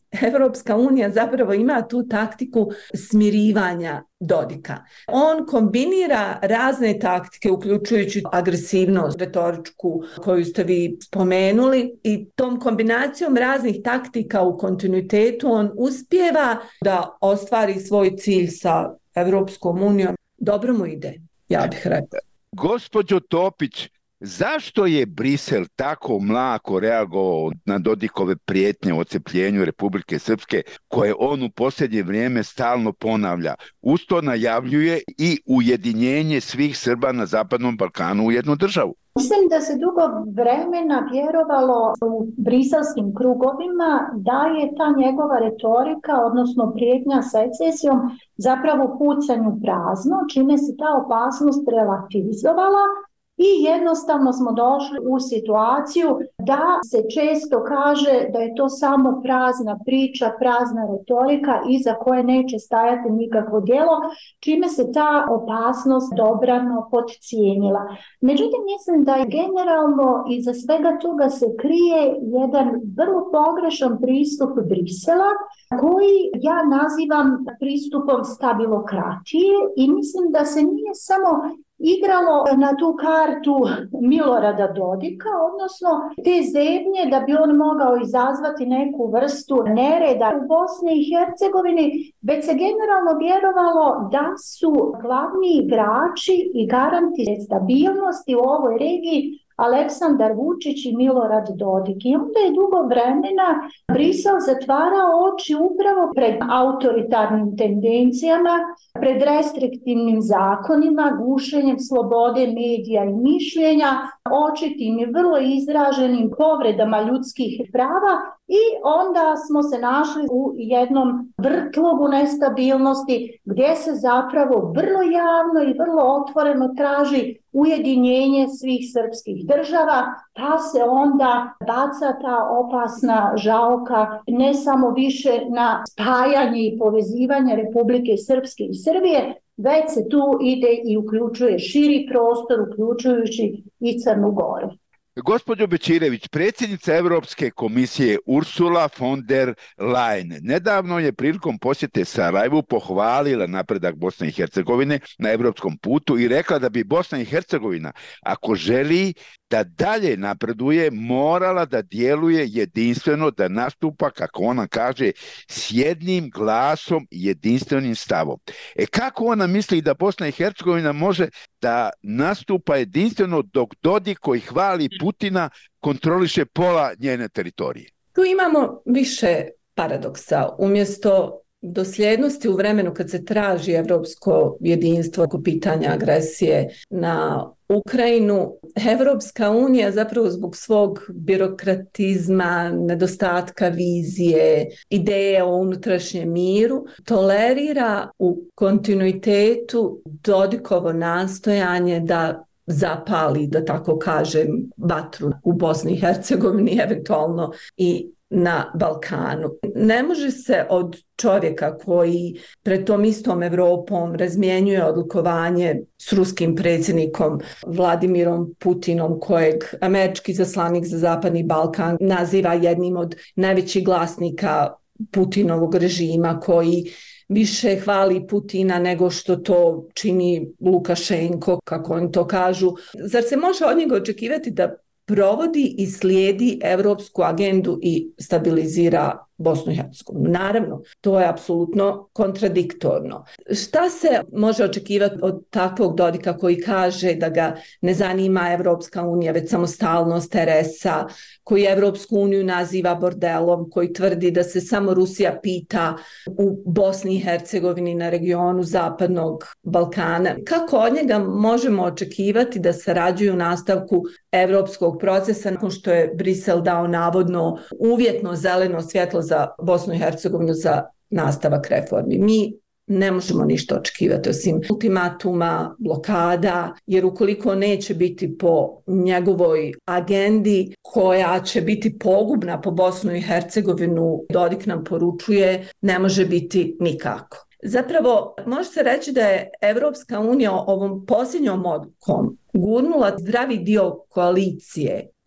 Speaker 8: Evropska unija zapravo ima tu taktiku smirivanja Dodika. On kombinira razne taktike, uključujući agresivnost retoričku koju ste vi spomenuli, i tom kombinacijom raznih taktika u kontinuitetu on uspijeva da ostvari svoj cilj sa Evropskom unijom. Dobro mu ide, ja bih rekla.
Speaker 6: Gospođo Topić, zašto je Brisel tako mlako reagovao na Dodikove prijetnje o odcepljenju Republike Srpske, koje on u posljednje vrijeme stalno ponavlja? Uz to najavljuje i ujedinjenje svih Srba na Zapadnom Balkanu u jednu državu.
Speaker 4: Mislim da se dugo vremena vjerovalo u briselskim krugovima da je ta njegova retorika, odnosno prijetnja secesijom, zapravo pucanju prazno, čime se ta opasnost relativizovala. I jednostavno smo došli u situaciju da se često kaže da je to samo prazna priča, prazna retorika iza koje neće stajati nikakvo djelo, čime se ta opasnost dobrano podcijenila. Međutim, mislim da je generalno iza svega toga se krije jedan vrlo pogrešan pristup Brisela, koji ja nazivam pristupom stabilokratije, i mislim da se nije samo igralo na tu kartu Milorada Dodika, odnosno te zebnje da bi on mogao izazvati neku vrstu nereda u Bosni i Hercegovini, već se generalno vjerovalo da su glavni igrači i garanti stabilnosti u ovoj regiji Aleksandar Vučić i Milorad Dodik. I onda je dugo vremena Brisel zatvarao oči upravo pred autoritarnim tendencijama, pred restriktivnim zakonima, gušenjem slobode medija i mišljenja, očitim i vrlo izraženim povredama ljudskih prava, i onda smo se našli u jednom vrtlogu nestabilnosti gdje se zapravo vrlo javno i vrlo otvoreno traži ujedinjenje svih srpskih država, pa se onda baca ta opasna žaoka ne samo više na spajanje i povezivanje Republike Srpske i Srbije, već se tu ide i uključuje širi prostor, uključujući i Crnu Goru.
Speaker 6: Gospođo Bećirević, predsjednica Europske komisije Ursula von der Leyen nedavno je prilikom posjete Sarajevu pohvalila napredak Bosne i Hercegovine na europskom putu i rekla da bi Bosna i Hercegovina, ako želi da dalje napreduje, morala da djeluje jedinstveno, da nastupa, kako ona kaže, s jednim glasom i jedinstvenim stavom. Kako ona misli da Bosna i Hercegovina može da nastupa jedinstveno dok Dodik, koji hvali Putina, kontroliše pola njene teritorije?
Speaker 8: Tu imamo više paradoksa. Umjesto dosljednosti u vremenu kad se traži evropsko jedinstvo oko pitanja agresije na Ukrajinu, Evropska unija zapravo zbog svog birokratizma, nedostatka vizije, ideje o unutrašnjem miru, tolerira u kontinuitetu Dodikovo nastojanje da zapali, da tako kažem, vatru u Bosni i Hercegovini, eventualno i na Balkanu. Ne može se od čovjeka koji pred tom istom Evropom razmjenjuje odlikovanje s ruskim predsjednikom Vladimirom Putinom, kojeg američki zaslanik za Zapadni Balkan naziva jednim od najvećih glasnika Putinovog režima, koji više hvali Putina nego što to čini Lukašenko, kako oni to kažu. Zar se može od njega očekivati da provodi i slijedi evropsku agendu i stabilizira Bosnu i Hercegovinu? Naravno, to je apsolutno kontradiktorno. Šta se može očekivati od takvog Dodika koji kaže da ga ne zanima Evropska unija, već samostalnost RS-a, koji Evropsku uniju naziva bordelom, koji tvrdi da se samo Rusija pita u Bosni i Hercegovini na regionu Zapadnog Balkana? Kako od njega možemo očekivati da sarađuju u nastavku evropskog procesa nakon što je Brisel dao navodno uvjetno zeleno svjetlo za Bosnu i Hercegovinu za nastavak reformi? Mi ne možemo ništa očekivati osim ultimatuma, blokada, jer ukoliko neće biti po njegovoj agendi koja će biti pogubna po Bosnu i Hercegovinu, Dodik nam poručuje, ne može biti nikako. Zapravo, može se reći da je Evropska unija ovom posljednjom odlukom gurnula zdravi dio koalicije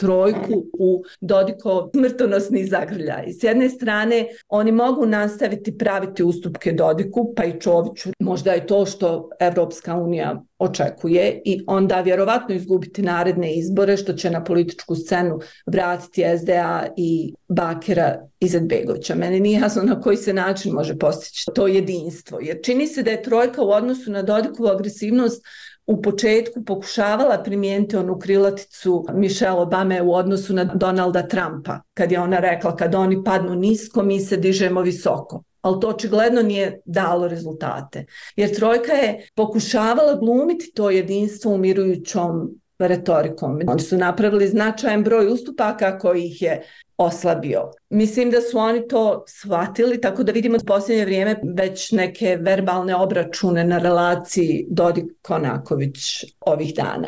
Speaker 8: trojku u Dodikov smrtonosni zagrljaj. S jedne strane, oni mogu nastaviti praviti ustupke Dodiku, pa i Čoviću. Možda je to što Evropska unija očekuje i onda vjerovatno izgubiti naredne izbore, što će na političku scenu vratiti SDA i Bakira Izetbegovića. Meni nije jasno na koji se način može postići to jedinstvo, jer čini se da je trojka u odnosu na Dodikovu agresivnost u početku pokušavala primijeniti onu krilaticu Michelle Obame u odnosu na Donalda Trumpa, kad je ona rekla kad oni padnu nisko, mi se dižemo visoko. Ali to očigledno nije dalo rezultate. Jer trojka je pokušavala glumiti to jedinstvo umirujućom retorikom. Oni su napravili značajan broj ustupaka koji ih je oslabio. Mislim da su oni to shvatili, tako da vidimo u posljednje vrijeme već neke verbalne obračune na relaciji Dodik-Konaković ovih dana.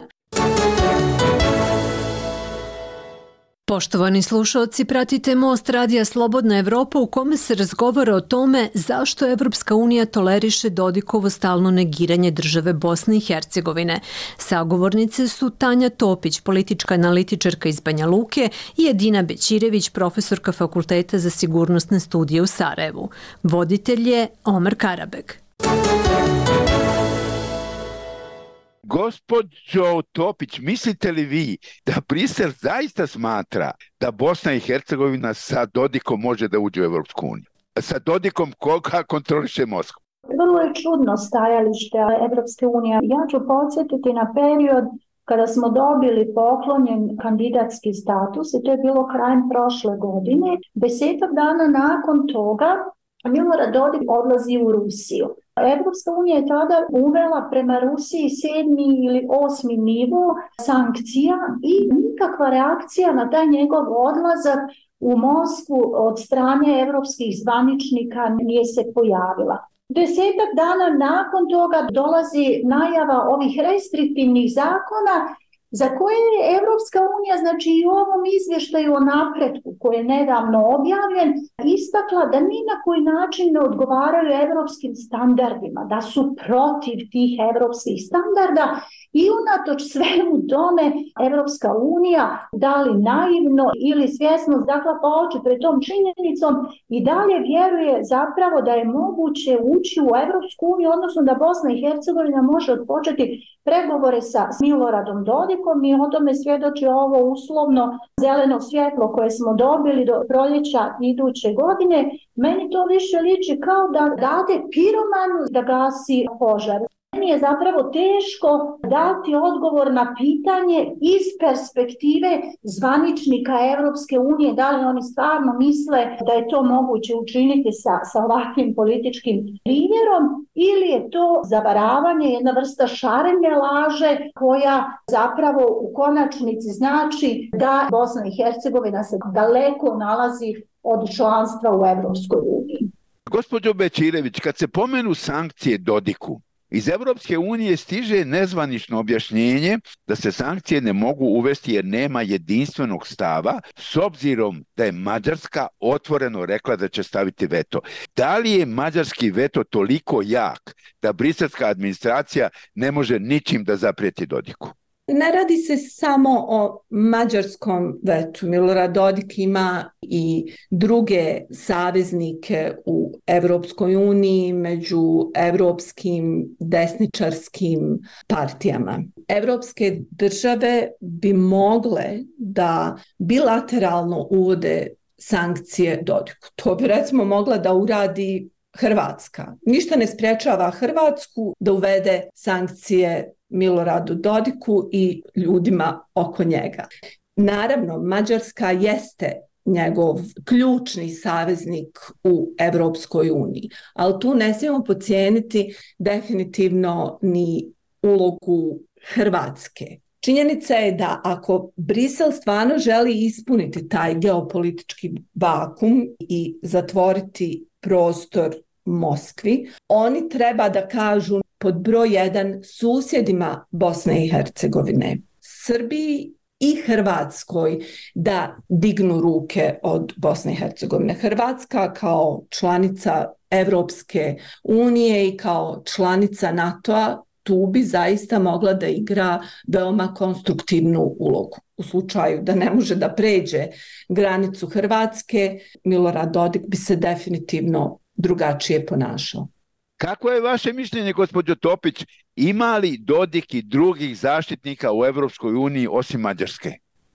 Speaker 9: Poštovani slušalci, pratite Most radija Slobodna Evropa u kome se razgovara o tome zašto Evropska unija toleriše Dodikovo stalno negiranje države Bosne i Hercegovine. Sagovornice su Tanja Topić, politička analitičarka iz Banja Luke, i Edina Bećirević, profesorka Fakulteta za sigurnosne studije u Sarajevu. Voditelj je Omer Karabeg.
Speaker 6: Gospođo Topić, mislite li vi da Brisel zaista smatra da Bosna i Hercegovina sa Dodikom može da uđe u Evropsku uniju? Sa Dodikom koga kontroliše Moskva?
Speaker 4: Vrlo je čudno stajalište Evropske unije. Ja ću podsjetiti na period kada smo dobili poklonjen kandidatski status i to je bilo krajem prošle godine. 10 dana nakon toga Milorad Dodik odlazi u Rusiju. Evropska unija je tada uvela prema Rusiji 7. ili 8. nivo sankcija i nikakva reakcija na taj njegov odlazak u Moskvu od strane evropskih zvaničnika nije se pojavila. 10 dana nakon toga dolazi najava ovih restriktivnih zakona za koje je Evropska unija, znači i u ovom izvještaju o napretku koji je nedavno objavljen, istakla da ni na koji način ne odgovaraju evropskim standardima, da su protiv tih evropskih standarda i unatoč svemu tome Evropska unija, da li naivno ili svjesno zaklapa oči pred tom činjenicom i dalje vjeruje zapravo da je moguće ući u Evropsku uniju, odnosno da Bosna i Hercegovina može odpočeti pregovore sa Miloradom Dodikom i o tome svjedoči ovo uslovno zeleno svjetlo koje smo dobili do proljeća iduće godine. Meni to više liči kao da date piromanu da gasi požar. Meni je zapravo teško dati odgovor na pitanje iz perspektive zvaničnika Evropske unije, da li oni stvarno misle da je to moguće učiniti sa ovakvim političkim primjerom ili je to zavaravanje, jedna vrsta šarene laže koja zapravo u konačnici znači da Bosna i Hercegovina se daleko nalazi od članstva u Evropskoj uniji.
Speaker 6: Gospođo Bećirević, kad se pomenu sankcije Dodiku, iz Evropske unije stiže nezvanično objašnjenje da se sankcije ne mogu uvesti jer nema jedinstvenog stava, s obzirom da je Mađarska otvoreno rekla da će staviti veto. Da li je mađarski veto toliko jak da briselska administracija ne može ničim da zaprijeti Dodiku?
Speaker 8: Ne radi se samo o mađarskom vetu. Milorad Dodik ima i druge saveznike u Evropskoj uniji među evropskim desničarskim partijama. Evropske države bi mogle da bilateralno uvode sankcije Dodiku. To bi recimo mogla da uradi Hrvatska. Ništa ne sprječava Hrvatsku da uvede sankcije Miloradu Dodiku i ljudima oko njega. Naravno, Mađarska jeste njegov ključni saveznik u Evropskoj uniji, ali tu ne smijemo podcijeniti definitivno ni ulogu Hrvatske. Činjenica je da ako Brisel stvarno želi ispuniti taj geopolitički vakum i zatvoriti prostor Moskvi, oni treba da kažu pod broj 1 susjedima Bosne i Hercegovine, Srbiji i Hrvatskoj da dignu ruke od Bosne i Hercegovine. Hrvatska kao članica Evropske unije i kao članica NATO-a tu bi zaista mogla da igra veoma konstruktivnu ulogu. U slučaju da ne može da pređe granicu Hrvatske, Milorad Dodik bi se definitivno drugačije ponašao.
Speaker 6: Kako je vaše mišljenje, gospođo Topić, ima li Dodik i drugih zaštitnika u Evropskoj uniji osim Mađarske?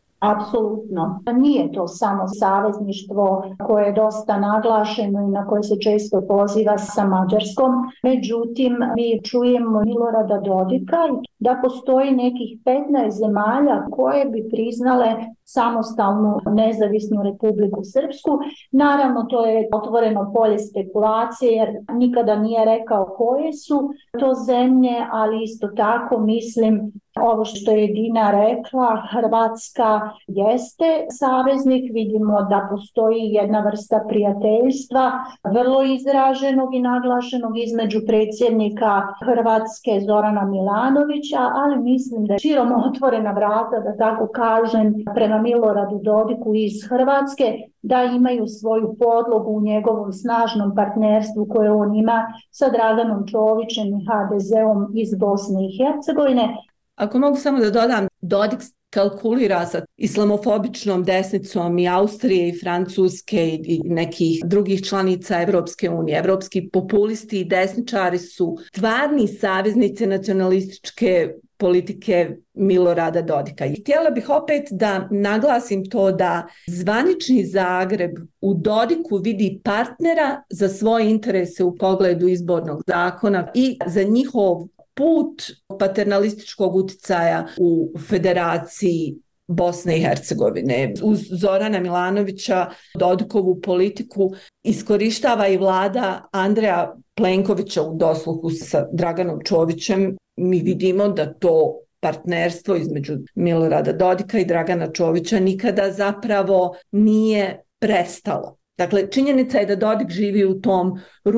Speaker 4: Apsolutno. Nije to samo savezništvo koje je dosta naglašeno i na koje se često poziva sa Mađarskom. Međutim, mi čujemo Milorada Dodika da postoji nekih 15 zemalja koje bi priznale samostalnu nezavisnu Republiku Srpsku. Naravno, to je otvoreno polje spekulacije jer nikada nije rekao koje su to zemlje, ali isto tako mislim ovo što je Dina rekla, Hrvatska jeste saveznik, vidimo da postoji jedna vrsta prijateljstva, vrlo izraženog i naglašenog između predsjednika Hrvatske Zorana Milanovića, ali mislim da je širom otvorena vrata, da tako kažem, prema Miloradu Dodiku iz Hrvatske, da imaju svoju podlogu u njegovom snažnom partnerstvu koje on ima sa Draganom Čovićem i HDZ-om iz Bosne i Hercegovine.
Speaker 8: Ako mogu samo da dodam, Dodik kalkulira sa islamofobičnom desnicom i Austrije i Francuske i nekih drugih članica Evropske unije. Evropski populisti i desničari su stvarni saveznici nacionalističke politike Milorada Dodika. I htjela bih opet da naglasim to da zvanični Zagreb u Dodiku vidi partnera za svoje interese u pogledu izbornog zakona i za njihov put paternalističkog uticaja u Federaciji Bosne i Hercegovine. Uz Zorana Milanovića Dodikovu politiku iskorištava i vlada Andreja Plenkovića u dosluhu sa Draganom Čovićem. Mi vidimo da to partnerstvo između Milorada Dodika i Dragana Čovića nikada zapravo nije prestalo. Dakle, činjenica je da Dodik živi u tom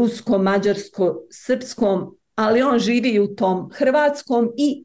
Speaker 8: rusko-mađarsko-srpskom, ali on živi u tom hrvatskom i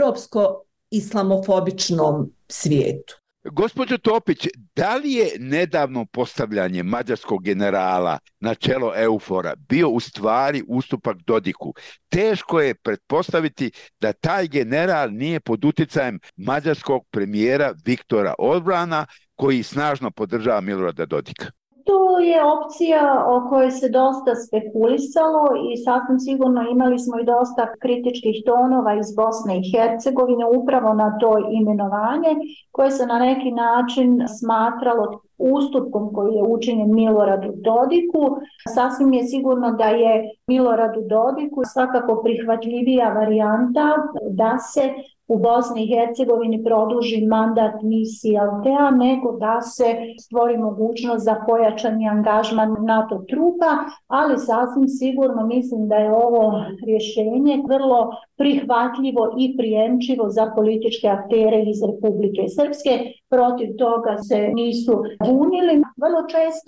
Speaker 8: evropsko-islamofobičnom svijetu.
Speaker 6: Gospođo Topić, da li je nedavno postavljanje mađarskog generala na čelo EUFOR-a bio u stvari ustupak Dodiku? Teško je pretpostaviti da taj general nije pod uticajem mađarskog premijera Viktora Orbana, koji snažno podržava Milorada Dodika.
Speaker 4: To je opcija o kojoj se dosta spekulisalo i sasvim sigurno imali smo i dosta kritičkih tonova iz Bosne i Hercegovine upravo na to imenovanje koje se na neki način smatralo ustupkom koji je učinjen Miloradu Dodiku. Sasvim je sigurno da je Miloradu Dodiku svakako prihvatljivija varijanta da se u Bosni i Hercegovini produži mandat misiji Altea, nego da se stvori mogućnost za pojačani angažman NATO trupa, ali sasvim sigurno mislim da je ovo rješenje vrlo prihvatljivo i prijemčivo za političke aktere iz Republike Srpske. Protiv toga se nisu bunili. Vrlo često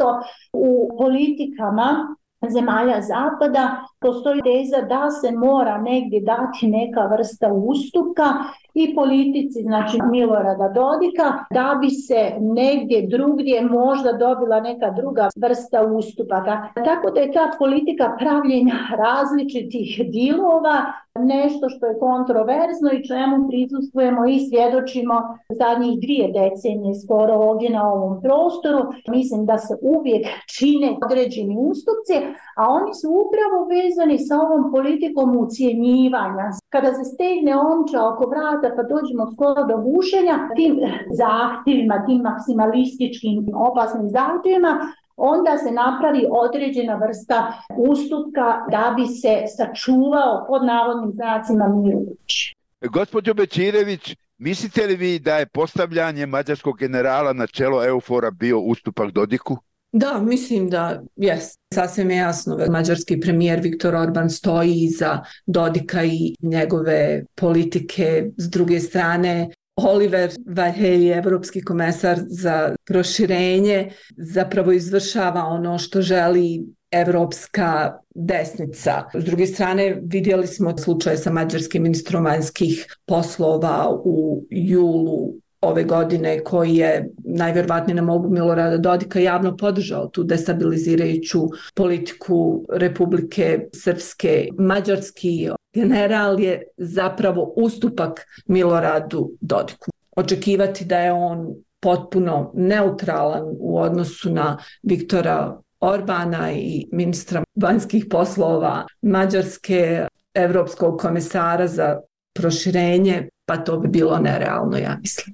Speaker 4: u politikama zemalja zapada postoji teza da se mora negdje dati neka vrsta ustupka i politici, znači Milorada Dodika, da bi se negdje drugdje možda dobila neka druga vrsta ustupaka. Tako da je ta politika pravljenja različitih dilova nešto što je kontroverzno i čemu prisustvujemo i svjedočimo zadnjih 2 decenije skoro ovdje na ovom prostoru. Mislim da se uvijek čine određeni ustupci, a oni su upravo vezani sa ovom politikom ucjenjivanja. Kada se stegne omča oko vrata pa dođemo skoro do bušenja, tim zahtjevima, tim maksimalističkim opasnim zahtjevima, onda se napravi određena vrsta ustupka da bi se sačuvao pod navodnim znacima mir u kući.
Speaker 6: Gospođo Bećirević, mislite li vi da je postavljanje mađarskog generala na čelo EUFOR-a bio ustupak Dodiku?
Speaker 8: Da, mislim da jest. Sasvim je jasno da mađarski premijer Viktor Orban stoji iza Dodika i njegove politike. S druge strane, Oliver Varhelyi, evropski komesar za proširenje, zapravo izvršava ono što želi evropska desnica. S druge strane, vidjeli smo slučaj sa mađarskim ministrom vanjskih poslova u julu ove godine, koji je najvjerovatnije na molbu Milorada Dodika javno podržao tu destabilizirajuću politiku Republike Srpske. Mađarski general je zapravo ustupak Miloradu Dodiku. Očekivati da je on potpuno neutralan u odnosu na Viktora Orbana i ministra vanjskih poslova Mađarske, evropskog komesara za proširenje, pa to bi bilo nerealno, ja mislim.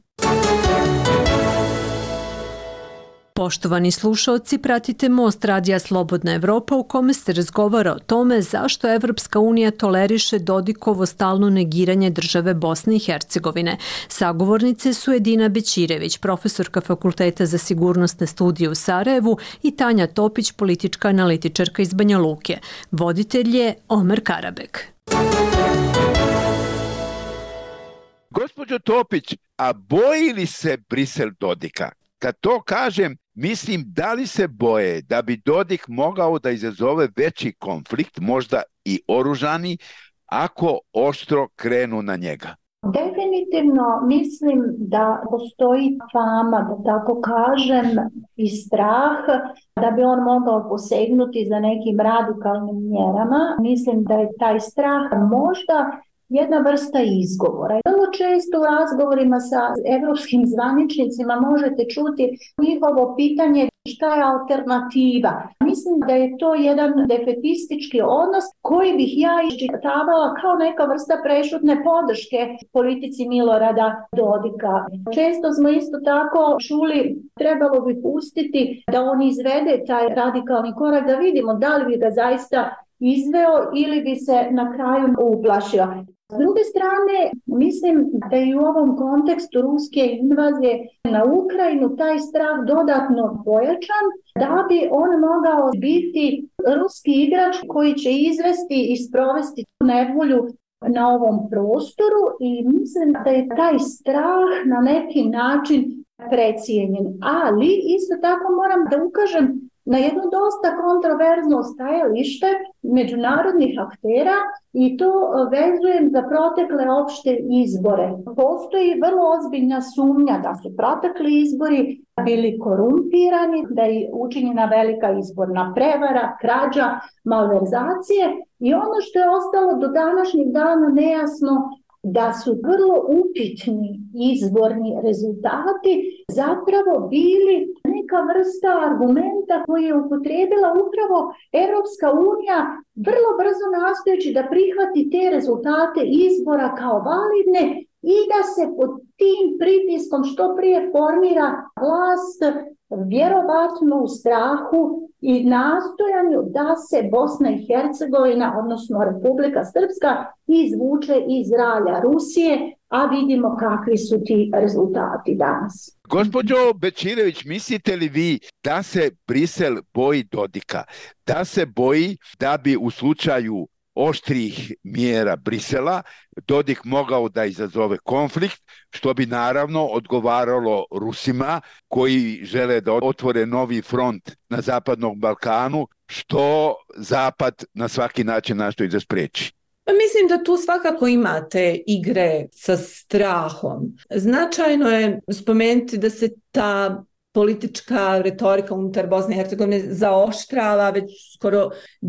Speaker 9: Poštovani slušaoci, pratite Most Radija Slobodna Evropa u kome se razgovara o tome zašto Evropska unija toleriše Dodikovo stalno negiranje države Bosne i Hercegovine. Sagovornice su Edina Bećirević, profesorka Fakulteta za sigurnosne studije u Sarajevu, i Tanja Topić, politička analitičarka iz Banja Luke. Voditelj je Omer Karabek.
Speaker 6: Gospođo Topić, a boji li se Brisel Dodika? Kad to kažem, mislim da li se boje da bi Dodik mogao da izazove veći konflikt, možda i oružani, ako oštro krenu na njega?
Speaker 4: Definitivno mislim da postoji fama, da tako kažem, i strah da bi on mogao posegnuti za nekim radikalnim mjerama. Mislim da je taj strah možda jedna vrsta izgovora. Vrlo često u razgovorima sa evropskim zvaničnicima možete čuti njihovo pitanje šta je alternativa. Mislim da je to jedan defetistički odnos koji bih ja iščitavala kao neka vrsta prešutne podrške politici Milorada Dodika. Često smo isto tako čuli trebalo bi pustiti da on izvede taj radikalni korak, da vidimo da li bi ga zaista izveo ili bi se na kraju uplašio. S druge strane, mislim da i u ovom kontekstu ruske invazije na Ukrajinu taj strah dodatno pojačan, da bi on mogao biti ruski igrač koji će izvesti i sprovesti nevolju na ovom prostoru, i mislim da je taj strah na neki način precijenjen. Ali isto tako moram da ukažem na jedno dosta kontroverzno stajalište međunarodnih aktera, i to vezujem za protekle opšte izbore. Postoji vrlo ozbiljna sumnja da su protekli izbori bili korumpirani, da je učinjena velika izborna prevara, krađa, malverzacije, i ono što je ostalo do današnjeg dana nejasno, da su vrlo upitni izborni rezultati zapravo bili neka vrsta argumenta koji je upotrijebila upravo Evropska unija, vrlo brzo nastojeći da prihvati te rezultate izbora kao validne i da se pod tim pritiskom što prije formira vlast, vjerovatno u strahu i nastojanju da se Bosna i Hercegovina, odnosno Republika Srpska, izvuče iz ralja Rusije, a vidimo kakvi su ti rezultati danas.
Speaker 6: Gospođo Bećirević, mislite li vi da se Brisel boji Dodika? Da se boji da bi u slučaju oštrih mjera Brisela Dodik mogao da izazove konflikt, što bi naravno odgovaralo Rusima koji žele da otvore novi front na Zapadnom Balkanu, što Zapad na svaki način nastoji da spriječi?
Speaker 8: Mislim da tu svakako imate igre sa strahom. Značajno je spomenuti da se ta politička retorika unutar Bosne i Hercegovine zaoštrava već skoro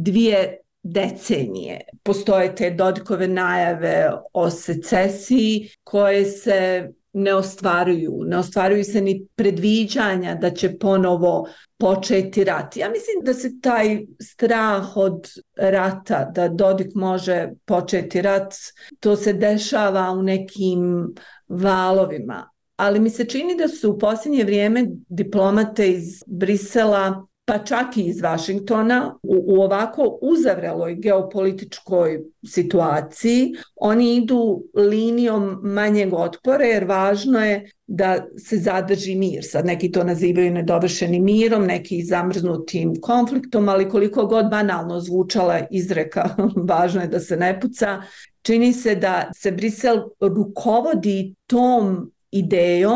Speaker 8: 2 decenije. Postoje te Dodikove najave o secesiji koje se ne ostvaruju. Ne ostvaruju se ni predviđanja da će ponovo početi rat. Ja mislim da se taj strah od rata, da Dodik može početi rat, to se dešava u nekim valovima. Ali mi se čini da su u posljednje vrijeme diplomate iz Brisela, pa čak i iz Vašingtona, u ovako uzavreloj geopolitičkoj situaciji, oni idu linijom manjeg otpora, jer važno je da se zadrži mir. Sad neki to nazivaju nedovršenim mirom, neki zamrznutim konfliktom, ali koliko god banalno zvučala izreka, važno je da se ne puca. Čini se da se Brisel rukovodi tom idejom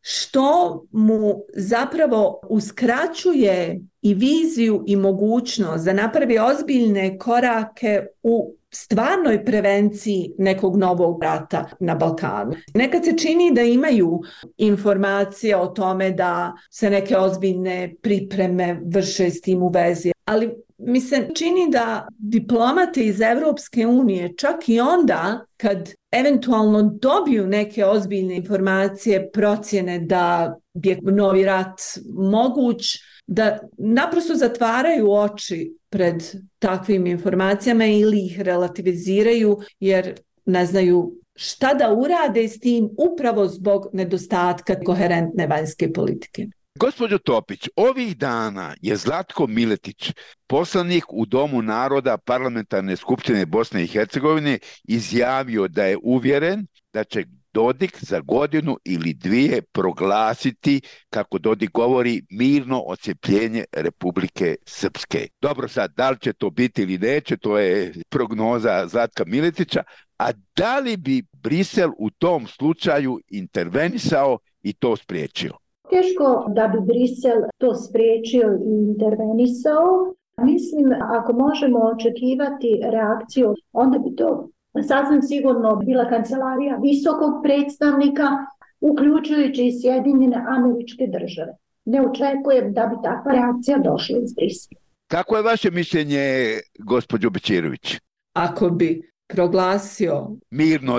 Speaker 8: što mu zapravo uskraćuje i viziju i mogućnost da napravi ozbiljne korake u stvarnoj prevenciji nekog novog rata na Balkanu. Nekad se čini da imaju informacije o tome da se neke ozbiljne pripreme vrše s tim u vezi, ali mi se čini da diplomate iz Evropske unije, čak i onda kad eventualno dobiju neke ozbiljne informacije, procjene da je novi rat moguć, da naprosto zatvaraju oči pred takvim informacijama ili ih relativiziraju jer ne znaju šta da urade s tim upravo zbog nedostatka koherentne vanjske politike.
Speaker 6: Gospođo Topić, ovih dana je Zlatko Miletić, poslanik u Domu naroda Parlamentarne skupštine Bosne i Hercegovine, izjavio da je uvjeren da će Dodik za godinu ili dvije proglasiti, kako Dodik govori, mirno odcepljenje Republike Srpske. Dobro, sad, da li će to biti ili neće, to je prognoza Zlatka Miletića, a da li bi Brisel u tom slučaju intervenisao i to spriječio?
Speaker 4: Teško da bi Brisel to spriječio i intervenisao. Mislim, ako možemo očekivati reakciju, onda bi to sasvim sigurno bila kancelarija visokog predstavnika, uključujući i Sjedinjene Američke Države. Ne očekujem da bi takva reakcija došla iz Brisela.
Speaker 6: Kako je vaše mišljenje, gospođo Bećirović?
Speaker 8: Ako bi proglasio
Speaker 6: mirno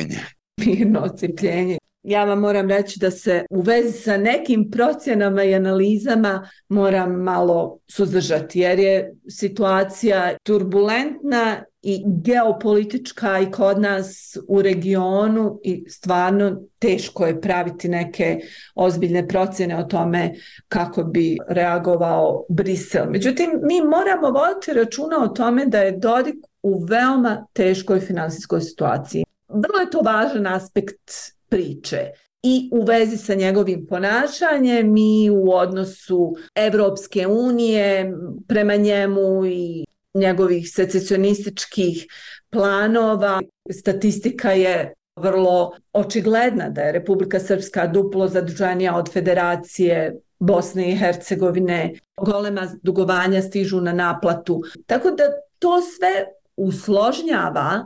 Speaker 6: odcepljenje.
Speaker 8: Ja vam moram reći da se u vezi sa nekim procjenama i analizama moram malo suzdržati jer je situacija turbulentna i geopolitička i kod nas u regionu i stvarno teško je praviti neke ozbiljne procjene o tome kako bi reagovao Brisel. Međutim, mi moramo voditi računa o tome da je Dodik u veoma teškoj finansijskoj situaciji. Vrlo je to važan aspekt priče i u vezi sa njegovim ponašanjem i u odnosu Evropske unije prema njemu i njegovih secesionističkih planova. Statistika je vrlo očigledna da je Republika Srpska duplo zaduženija od Federacije Bosne i Hercegovine. Golema dugovanja stižu na naplatu. Tako da to sve usložnjava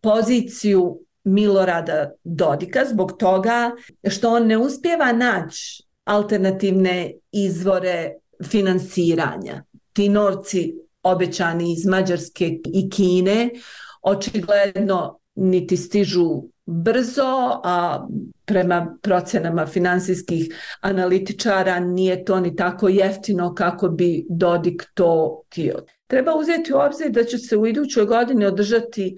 Speaker 8: poziciju Milorada Dodika zbog toga što on ne uspijeva naći alternativne izvore finansiranja. Ti novci obećani iz Mađarske i Kine očigledno niti stižu brzo, a prema procjenama finansijskih analitičara nije to ni tako jeftino kako bi Dodik to htio. Treba uzeti u obzir da će se u idućoj godini održati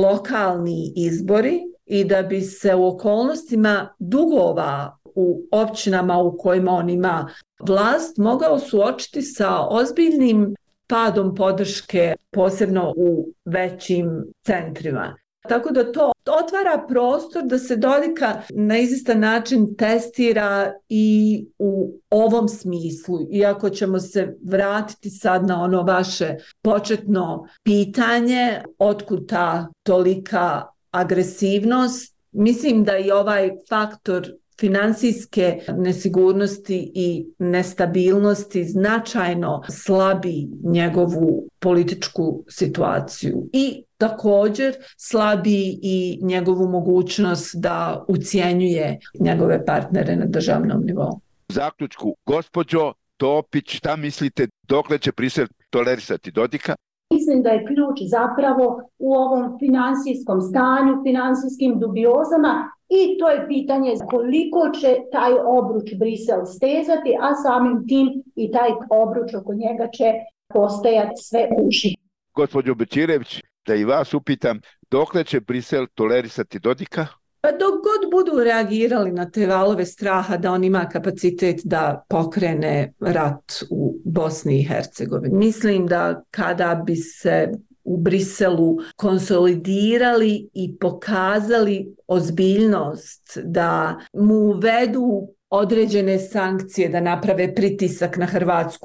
Speaker 8: lokalni izbori i da bi se u okolnostima dugova u općinama u kojima on ima vlast mogao suočiti sa ozbiljnim padom podrške, posebno u većim centrima. Tako da to otvara prostor da se Dodika na izvjestan način testira i u ovom smislu. Iako ćemo se vratiti sad na ono vaše početno pitanje, otkud ta tolika agresivnost, mislim da i ovaj faktor finansijske nesigurnosti i nestabilnosti značajno slabi njegovu političku situaciju i također slabi i njegovu mogućnost da ucjenjuje njegove partnere na državnom nivou.
Speaker 6: U zaključku, gospođo Topić, šta mislite, dokle će Brisel tolerisati Dodika?
Speaker 4: Mislim da je ključ zapravo u ovom finansijskom stanju, finansijskim dubiozama i to je pitanje koliko će taj obruč Brisel stezati, a samim tim i taj obruč oko njega će postajati sve uži.
Speaker 6: Gospođo Bećirević, da i vas upitam, dokle će Brisel tolerisati Dodika?
Speaker 8: Pa dok god budu reagirali na te valove straha da on ima kapacitet da pokrene rat u Bosni i Hercegovini. Mislim da kada bi se u Briselu konsolidirali i pokazali ozbiljnost da mu uvedu određene sankcije, da naprave pritisak na Hrvatsku,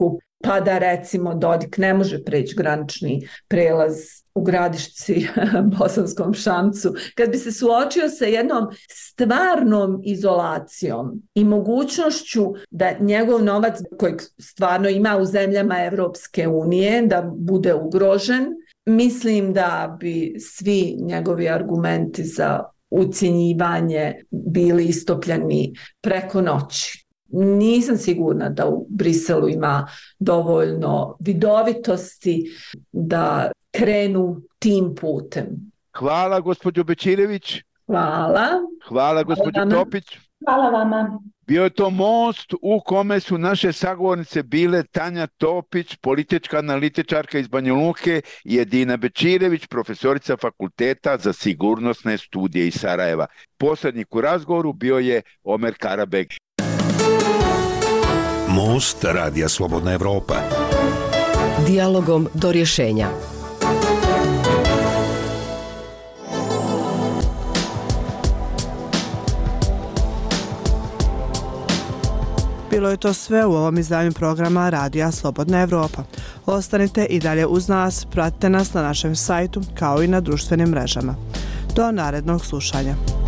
Speaker 8: pa da recimo Dodik ne može preći granični prelaz u Gradišci, Bosanskom Šamcu, kad bi se suočio sa jednom stvarnom izolacijom i mogućnošću da njegov novac kojeg stvarno ima u zemljama Evropske unije da bude ugrožen, mislim da bi svi njegovi argumenti za ucjenjivanje bili istopljeni preko noći. Nisam sigurna da u Briselu ima dovoljno vidovitosti da krenu tim putem.
Speaker 6: Hvala, gospođo Bećirević.
Speaker 8: Hvala.
Speaker 6: Hvala, gospođo Topić.
Speaker 4: Hvala vama.
Speaker 6: Bio je to most u kome su naše sagovornice bile Tanja Topić, politička analitičarka iz Banja Luke, i Edina Bećirević, profesorica Fakulteta za sigurnosne studije iz Sarajeva. Posrednik u razgovoru bio je Omer Karabeg.
Speaker 20: Most Radija Slobodna Evropa.
Speaker 7: Dijalogom do rješenja.
Speaker 5: Bilo je to sve u ovom izdanju programa Radija Slobodna Evropa. Ostanite i dalje uz nas, pratite nas na našem sajtu kao i na društvenim mrežama. Do narednog slušanja.